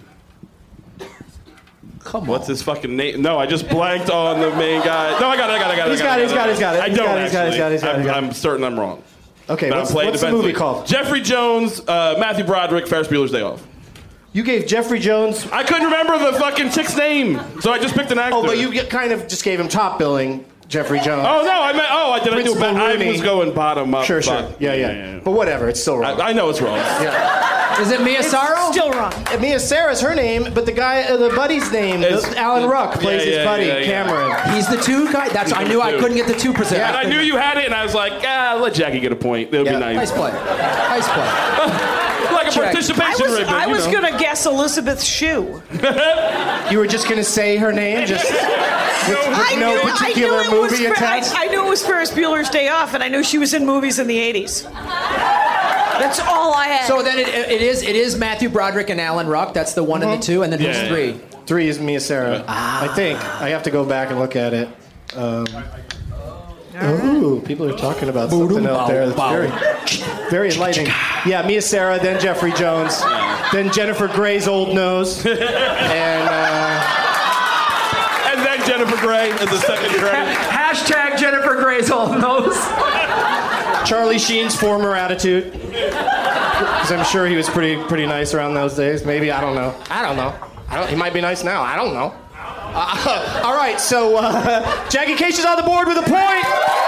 Come on. What's his fucking name? No, I just blanked on the main guy. No, I got it. I got it. I got it. He's I got it, he's got it, he's got it. I He's don't got it, he's got it, he's got it, he's got it, actually. he's got it. I'm, I'm certain I'm wrong. Okay, But what's, I'm playing what's the movie defensively. called? Jeffrey Jones, uh, Matthew Broderick, Ferris Bueller's Day Off. You gave Jeffrey Jones... I couldn't remember the fucking chick's name, so I just picked an actor. Oh, but you get- kind of just gave him top billing, Jeffrey Jones. Oh no, I meant. Oh, I did. I do. Principal Ba- I Rooney. was going bottom up. Sure, sure. Fuck. Yeah, yeah, But whatever, it's still wrong. I, I know it's wrong. yeah. Is it Mia Saro? Still wrong. And Mia Sarah's her name, but the guy, uh, the buddy's name, It's- the- Alan Ruck plays yeah, his yeah, buddy, yeah, yeah. Cameron. He's the two guy. That's I knew I two. couldn't get the two percent. And I knew you had it, and I was like, ah, let Jackie get a point. It'll Yeah. be nice. Nice play. Nice play. Like a Check. participation I was, ribbon. I you was know. gonna guess Elizabeth Shue. You were just going to say her name, just with, with I no knew, particular I knew it was movie Fer- I, attached? I knew it was Ferris Bueller's Day Off, and I knew she was in movies in the eighties. That's all I had. So then it, it is it is Matthew Broderick and Alan Ruck. That's the one and the two, and then who's Yeah. three? Three is Mia Sarah. I think. I have to go back and look at it. Um, ooh, people are talking about something out there that's very, very enlightening. Yeah, Mia Sarah, then Jeffrey Jones, then Jennifer Grey's old nose, and uh, And then Jennifer Grey as the second credit. Hashtag Jennifer Grey's old nose. Charlie Sheen's former attitude. Because I'm sure he was pretty pretty nice around those days. Maybe, I don't know. I don't know. I don't, he might be nice now. I don't know. Uh, all right, so uh, Jackie Case is on the board with a point.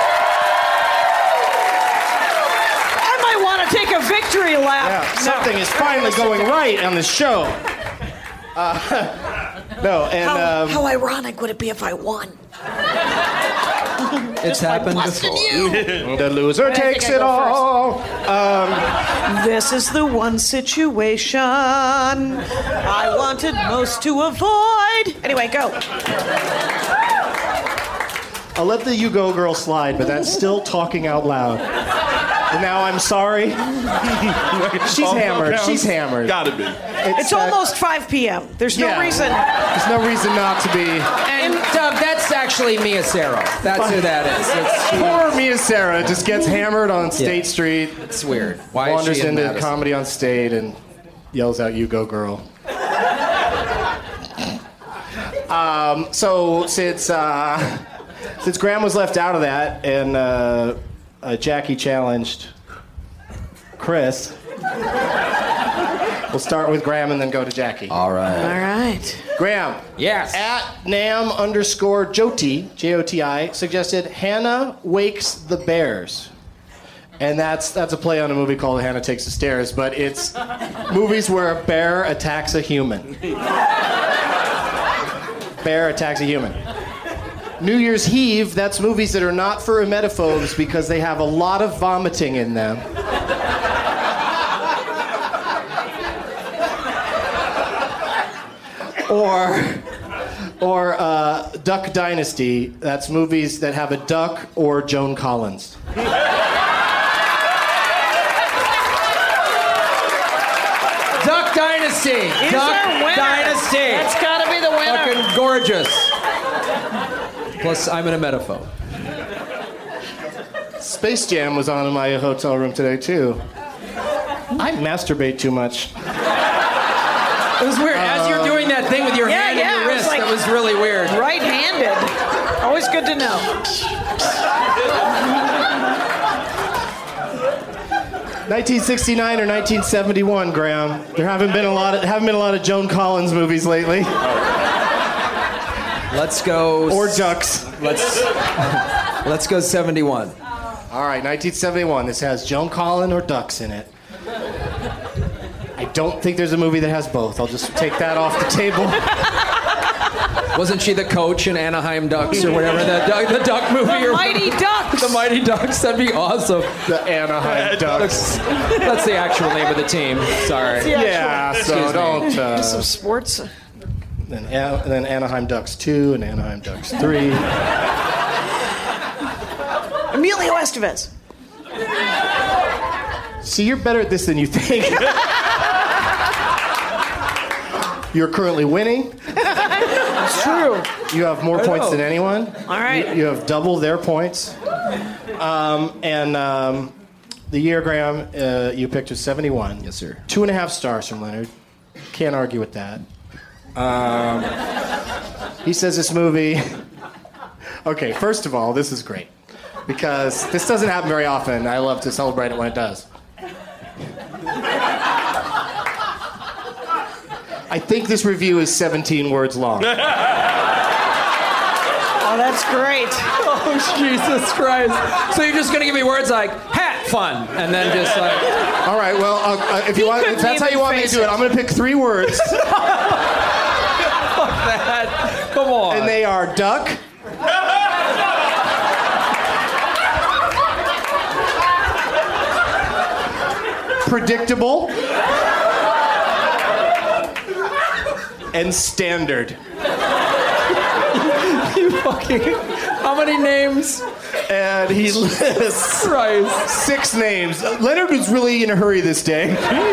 I might want to take a victory lap. Yeah, No. something is finally going right on this show. Uh, no, and How, um, how ironic would it be if I won? It's happened Busted before. you. the loser think takes I it go all. Um, This is the one situation I wanted most to avoid. Anyway, go. I'll let the "You Go Girl" slide, but that's still talking out loud. And now I'm sorry. She's Also hammered. counts. She's hammered. Gotta be. It's uh, almost five p.m. There's no yeah. reason. There's no reason not to be. And Doug, that's actually Mia Saro. That's who that is. It's, Poor Mia Sarah just gets hammered on State Yeah. Street, it's weird. Why wanders is she in into Madison? comedy on state, and yells out, "You go, girl." um, so since uh, since Graham was left out of that, and uh, uh, Jackie challenged Chris, we'll start with Graham and then go to Jackie. All right. All right. Graham. Yes. At Nam underscore Joti, J O T I, suggested Hannah Wakes the Bears. And that's that's a play on a movie called Hannah Takes the Stairs, but it's movies where a bear attacks a human. Bear attacks a human. New Year's Heave, that's movies that are not for emetophobes because they have a lot of vomiting in them. Or, or uh, Duck Dynasty. That's movies that have a duck or Joan Collins. Duck Dynasty. Is Duck our winner. Dynasty. That's got to be the winner. Fucking gorgeous. Plus, I'm in a metaphobe. Space Jam was on in my hotel room today, too. I masturbate too much. It was weird. As you're doing that thing with your Yeah, hand yeah, and your I was wrist, like- that was really weird. Right-handed. Always good to know. nineteen sixty-nine or nineteen seventy-one, Graham. There haven't been a lot of haven't been a lot of Joan Collins movies lately, Let's go. or ducks. Let's let's go seventy-one. All right, nineteen seventy-one. This has Joan Collins or ducks in it. I don't think there's a movie that has both. I'll just take that off the table. Wasn't she the coach in Anaheim Ducks or whatever the duck, the duck movie? The or Mighty Ducks. The Mighty Ducks. That'd be awesome. The Anaheim Ducks. That's the actual name of the team. Sorry. Yeah, so Excuse me. don't. Uh, Some sports. then, An- then Anaheim Ducks two and Anaheim Ducks three. Emilio Estevez. See, you're better at this than you think. You're currently winning. It's true. You have more I points know. than anyone. All right. You, you have double their points. Um, and um, the year, Graham, uh, you picked was seventy-one. Yes, sir. Two and a half stars from Leonard. Can't argue with that. Um, he says this movie... Okay, first of all, this is great. Because this doesn't happen very often. I love to celebrate it when it does. I think this review is seventeen words long. Oh, that's great. Oh, Jesus Christ. So you're just going to give me words like, hat, fun, and then just like... All right, well, uh, uh, if, you want, if that's how you want me to do it, I'm going to pick three words. Fuck that. Come on. And they are duck, predictable, and standard. You fucking... How many names? And he lists Christ. six names. Uh, Leonard was really in a hurry this day.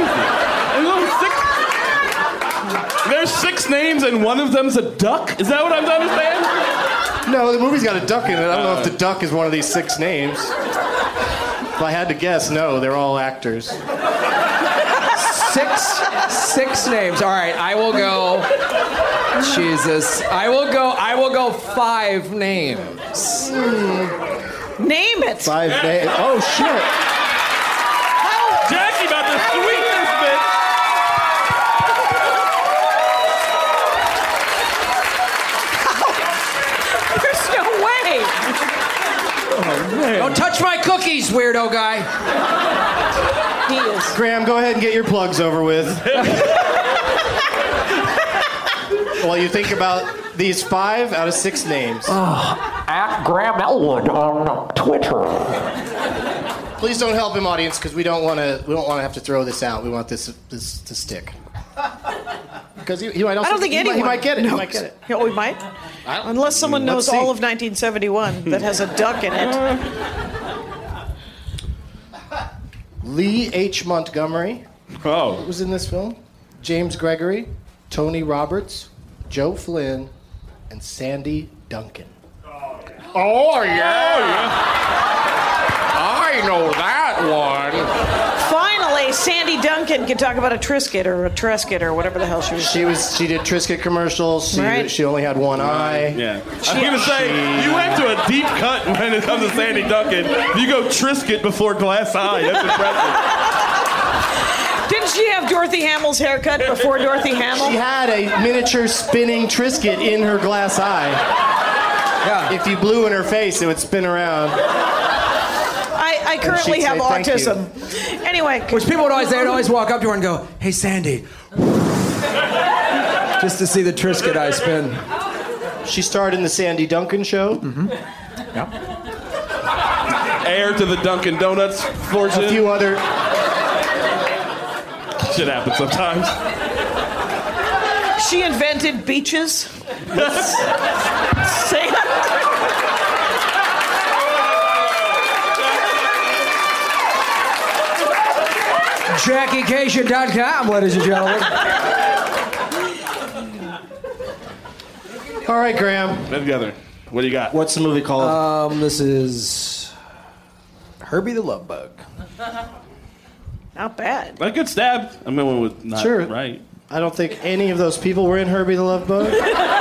There's six names and one of them's a duck? Is that what I'm to understand? No, the movie's got a duck in it. I don't know if the duck is one of these six names. If I had to guess, no, they're all actors. Six, six names. All right, I will go. Jesus, I will go. I will go five names. Name it. Five names. Oh shit! Jackie about to sweep this bitch. There's no way. Don't touch my cookies, weirdo guy. He is. Graham, go ahead and get your plugs over with. While you think about these five out of six names. At Graham Elwood on Twitter. Please don't help him, audience, because we don't want to. We don't want to have to throw this out. We want this this to stick. Because he, he might also. I don't think he anyone. Might, he might get it. No. He might get it. Oh, we might. Unless someone knows Let's see. all of nineteen seventy-one that has a duck in it. Lee H. Montgomery Oh. was in this film. James Gregory, Tony Roberts, Joe Flynn, and Sandy Duncan. Oh, yeah. I know that one. Finally, Sandy Duncan can talk about a Triscuit or a Trescuit or whatever the hell she was. She was. She did Triscuit commercials. She, Right. she only had one eye. Yeah. I was going to say, you went to a deep cut when it comes to Sandy Duncan. You go Triscuit before Glass Eye. That's impressive. Didn't she have Dorothy Hamill's haircut before Dorothy Hamill? She had a miniature spinning Triscuit in her glass eye. Yeah. If you blew in her face, it would spin around. I, I currently she'd have say, "Thank you." autism. Anyway, Which people would always, they'd always walk up to her and go, "Hey, Sandy." Just to see the Triscuit eye spin. She starred in the Sandy Duncan show. Mm-hmm. Yep. Heir to the Dunkin' Donuts fortune. A few other. Shit happens sometimes. she invented beaches. Sand. Jackie Cation dot com, ladies and gentlemen. All right, Graham. Get together. What do you got? What's the movie called? Um, this is Herbie the Love Bug. Not bad. A good stab. I mean, one was not Sure. right. I don't think any of those people were in Herbie the Love Bug.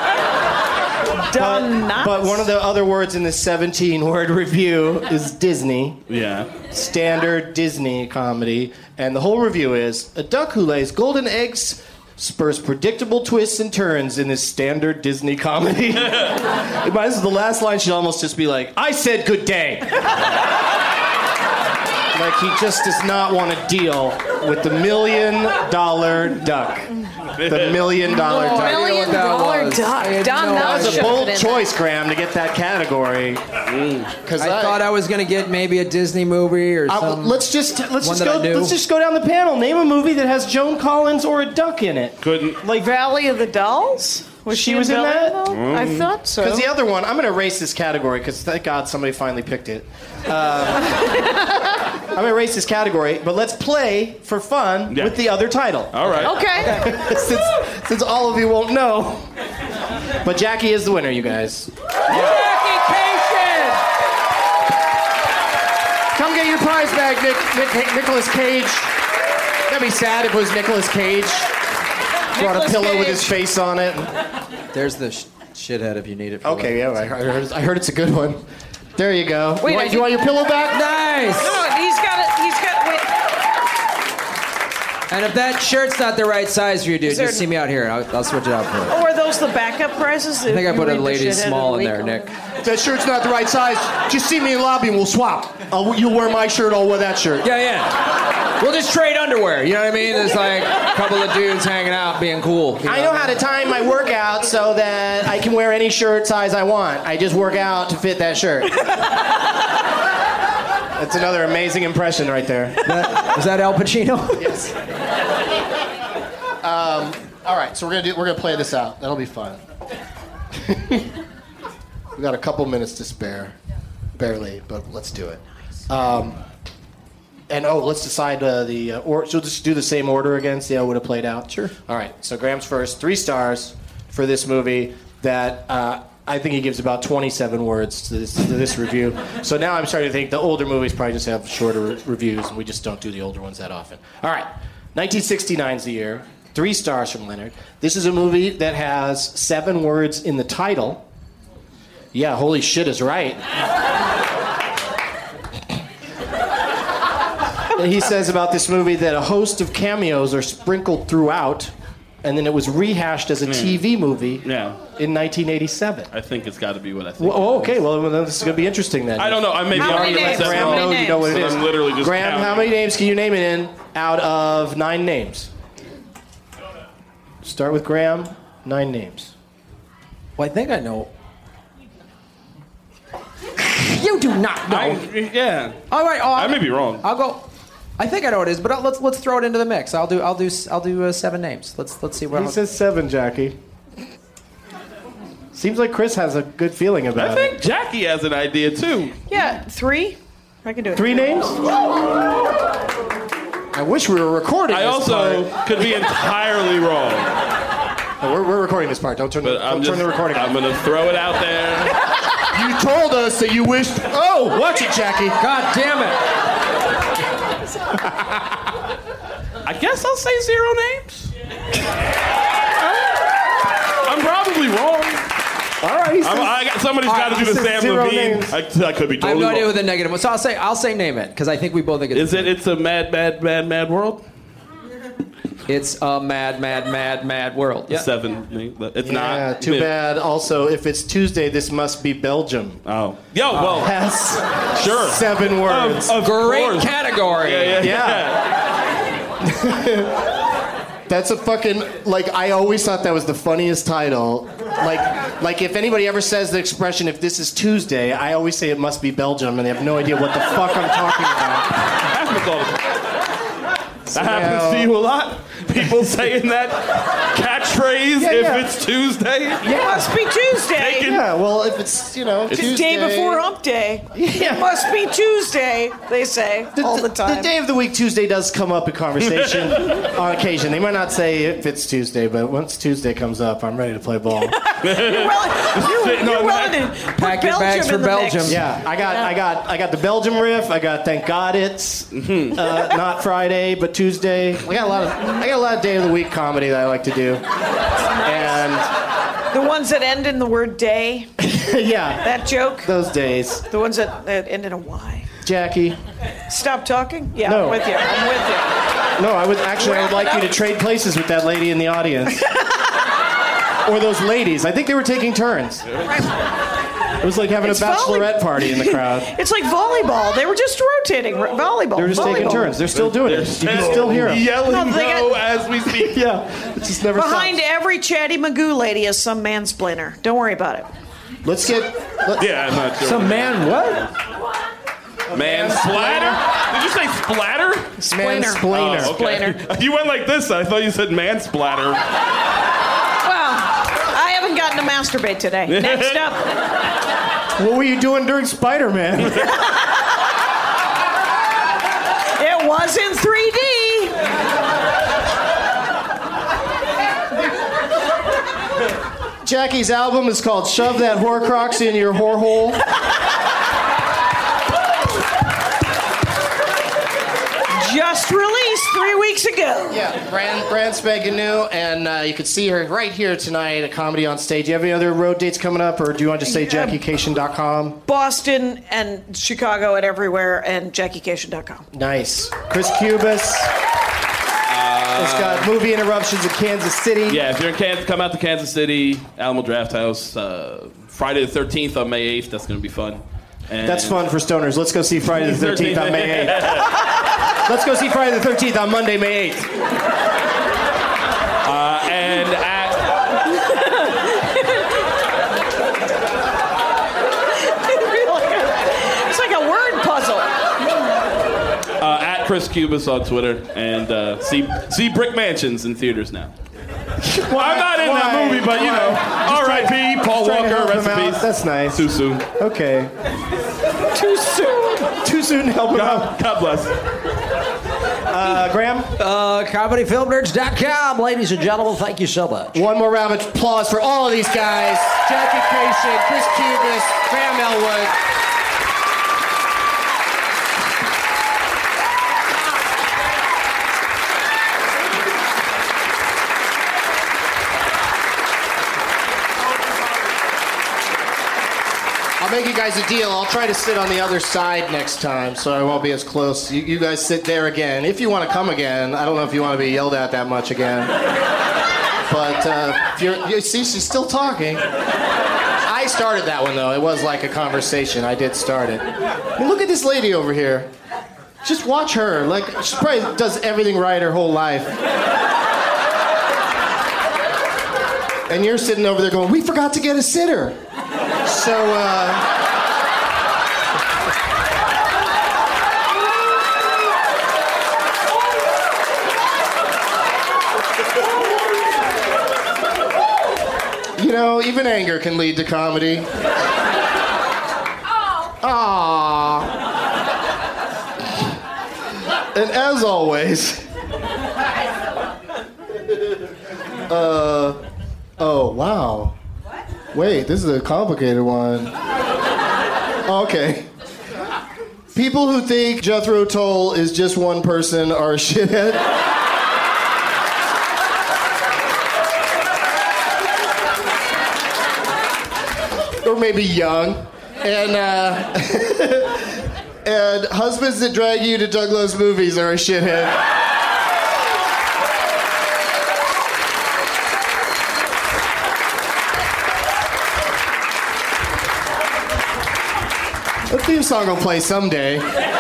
Done but, not. but one of the other words in this seventeen-word review is Disney. Yeah. Standard Disney comedy. And the whole review is, a duck who lays golden eggs spurs predictable twists and turns in this standard Disney comedy. It might, the last line should almost just be like, I said good day. Like he just does not want to deal with the million dollar duck. The million dollar No duck. idea Million what that dollar was. duck. I had Don no Knotts That was a should bold have been in choice, Graham, to get that category. Because I, thought I was gonna get maybe a Disney movie or Uh, something. let's just let's one just that go I knew. let's just go down the panel. Name a movie that has Joan Collins or a duck in it. Couldn't. Like Valley of the Dolls? Was She she, was in Valley that? of the Dolls? I thought so. Because the other one, I'm going to erase this category because thank God somebody finally picked it. Uh, I'm going to erase this category, but let's play for fun Yeah. with the other title. All right. Okay. since, since all of you won't know. But Jackie is the winner, you guys. Jackie Cation! Come get your prize bag, Nick, Nick, Nicolas Cage. That'd be sad if it was Nicolas Cage. Brought a Nicolas pillow with Cage. his face on it. There's the sh- shithead if you need it. For Okay, yeah, I heard, I heard it's a good one. There you go. Wait, you, I want, you want your pillow back? Nice. No, no, he's got it. He's got. Wait. And if that shirt's not the right size for you, dude, there- just see me out here. I'll, I'll switch it out for you. Oh, are those the backup prizes? I think I put a lady small in there, Nick. If that shirt's not the right size, just see me in the lobby and we'll swap. I'll, you'll wear my shirt, I'll wear that shirt. Yeah, yeah. We'll just trade underwear. You know what I mean? There's like a couple of dudes hanging out, being cool. you I know how to time my workout so that I can wear any shirt size I want. I just work out to fit that shirt. That's another amazing impression right there. That, is that Al Pacino? Yes. Um, all right, so we're gonna do. We're gonna play this out. That'll be fun. We got a couple minutes to spare, barely, but let's do it. Um, and oh, let's decide uh, the uh, or. So just do the same order again. See how it would have played out. Sure. All right. So Graham's first. Three stars for this movie that. Uh, I think he gives about twenty-seven words to this, to this review. So now I'm starting to think the older movies probably just have shorter re- reviews, and we just don't do the older ones that often. All right, nineteen sixty-nine is the year. Three stars from Leonard. This is a movie that has seven words in the title. Yeah, holy shit is right. And he says about this movie that a host of cameos are sprinkled throughout, and then it was rehashed as a T V movie Yeah. in nineteen eighty-seven. I think it's got to be what I think. Well, oh, okay, well, then this is going to be interesting then. I don't know. I may be How many arguing names? myself Graham, How wrong. many no, you know what it names? is. I'm literally just Graham, counting. how many names can you name it in out of nine names? Start with Graham. Nine names. Well, I think I know. You do not know. I, yeah. All right. Oh, I may be wrong. I'll go. I think I know what it is, but I'll, let's let's throw it into the mix. I'll do I'll do I'll do uh, seven names. Let's let's see what. He says seven, Jackie. Seems like Chris has a good feeling about I it. think Jackie has an idea too. Yeah, three. I can do it. Three names? I wish we were recording I this also part. could be entirely wrong, No, we're, we're recording this part. Don't turn the, but I'm don't just turn the recording I'm off. gonna throw it out there. You told us that you wished... Oh, watch it, Jackie. God damn it! I guess I'll say zero names. I'm probably wrong. All right. he I'm, says- I got, somebody's All got to right, do he the says Sam zero Levine. names. I, I could be I have totally no idea wrong. what the negative was. So I'll say I'll say name it because I think we both think it's. Is it? It's a mad, mad, mad, mad world. It's a mad, mad, mad, mad world. Yeah. Seven. It's Yeah, not. too bad. Also, if it's Tuesday, this must be Belgium. Oh. Yo, well, Has sure. seven words. Of, of Great course. category. Yeah, yeah, Yeah. That's a fucking, like, I always thought that was the funniest title. Like, like if anybody ever says the expression, if this is Tuesday, I always say it must be Belgium, and they have no idea what the fuck I'm talking about. Happens all the time. That happens to you a lot? People saying that catchphrase Yeah, if yeah. it's Tuesday? It must be Tuesday. Taken- Yeah, well, if it's, you know, It's Tuesday. day before hump day. Yeah. It must be Tuesday, they say all the time. The day of the week, Tuesday, does come up in conversation on occasion. They might not say if it's Tuesday, but once Tuesday comes up, I'm ready to play ball. You're willing, you're, Sitting you're on willing that. to put Pack your Belgium bags for in the Belgium. mix. Yeah, I got, I got, I got the Belgium riff. I got thank God it's uh, not Friday, but Tuesday. I got a lot of, I got a lot of day of the week comedy that I like to do, and The ones that end in the word day, yeah, that joke. those days. The ones that, that end in a Y. Jackie, Stop talking? Yeah, No. I'm with you. I'm with you. no, I would actually, I would like you to trade places with that lady in the audience, or those ladies. I think they were taking turns. It was like having It's a bachelorette volley- party in the crowd. It's like volleyball. They were just rotating. r- Volleyball. They're just volleyball. taking turns. They're still doing it. You can still hear them. Yelling No, no, they got- as we speak. Yeah, it just never Behind stops. every Chatty Magoo lady is some mansplainer. Don't worry about it. Let's get. Let, Yeah, I'm not sure. Some man, what? Man splatter? Did you say splatter? Splainer. Oh, okay. You went like this. I thought you said man splatter. Well, I haven't gotten to masturbate today. Next up. What were you doing during Spider-Man? It was in three D. Jackie's album is called "Shove That Horcrux in Your Whore Hole." Just released three weeks ago. Yeah, brand brand spanking new, and uh, you can see her right here tonight at Comedy on Stage. Do you have any other road dates coming up, or do you want to just say Jackie Cation dot com? Boston and Chicago and everywhere, and Jackie Cation dot com. Nice. Chris Cubis. It's got movie interruptions in Kansas City. Yeah, if you're in Kansas, come out to Kansas City, Alamo Draft House, uh, Friday the thirteenth on May eighth. That's going to be fun. And That's fun for stoners. Let's go see Friday the thirteenth on May eighth. Let's go see Friday the thirteenth on Monday, May eighth. Uh, and at It's like a word puzzle. uh, at Chris Cubis on Twitter, and uh, see see Brick Mansions in theaters now. Well, I'm not in that Why? movie, but you know, R I P Paul Trying to Walker, help him rest in out. peace. That's nice. Too soon. Okay. Too soon. Too soon to help him out. God, God bless. Uh, Graham? Uh, comedy film nerds dot com. Ladies and gentlemen, thank you so much. One more round of applause for all of these guys. Jackie Cation, Chris Cubis, Graham Elwood. I'll make you guys a deal. I'll try to sit on the other side next time, so I won't be as close. You, you guys sit there again. If you want to come again, I don't know if you want to be yelled at that much again. But uh, if you're, you see, she's still talking. I started that one, though. It was like a conversation. I did start it. I mean, look at this lady over here. Just watch her. Like, she probably does everything right her whole life. And you're sitting over there going, we forgot to get a sitter. So, uh... you know, even anger can lead to comedy. Aww. And as always... uh... Oh, wow. Wait, this is a complicated one. Okay. People who think Jethro Tull is just one person are a shithead. Or maybe young. And, uh... and husbands that drag you to Douglas movies are a shithead. The theme song will play someday.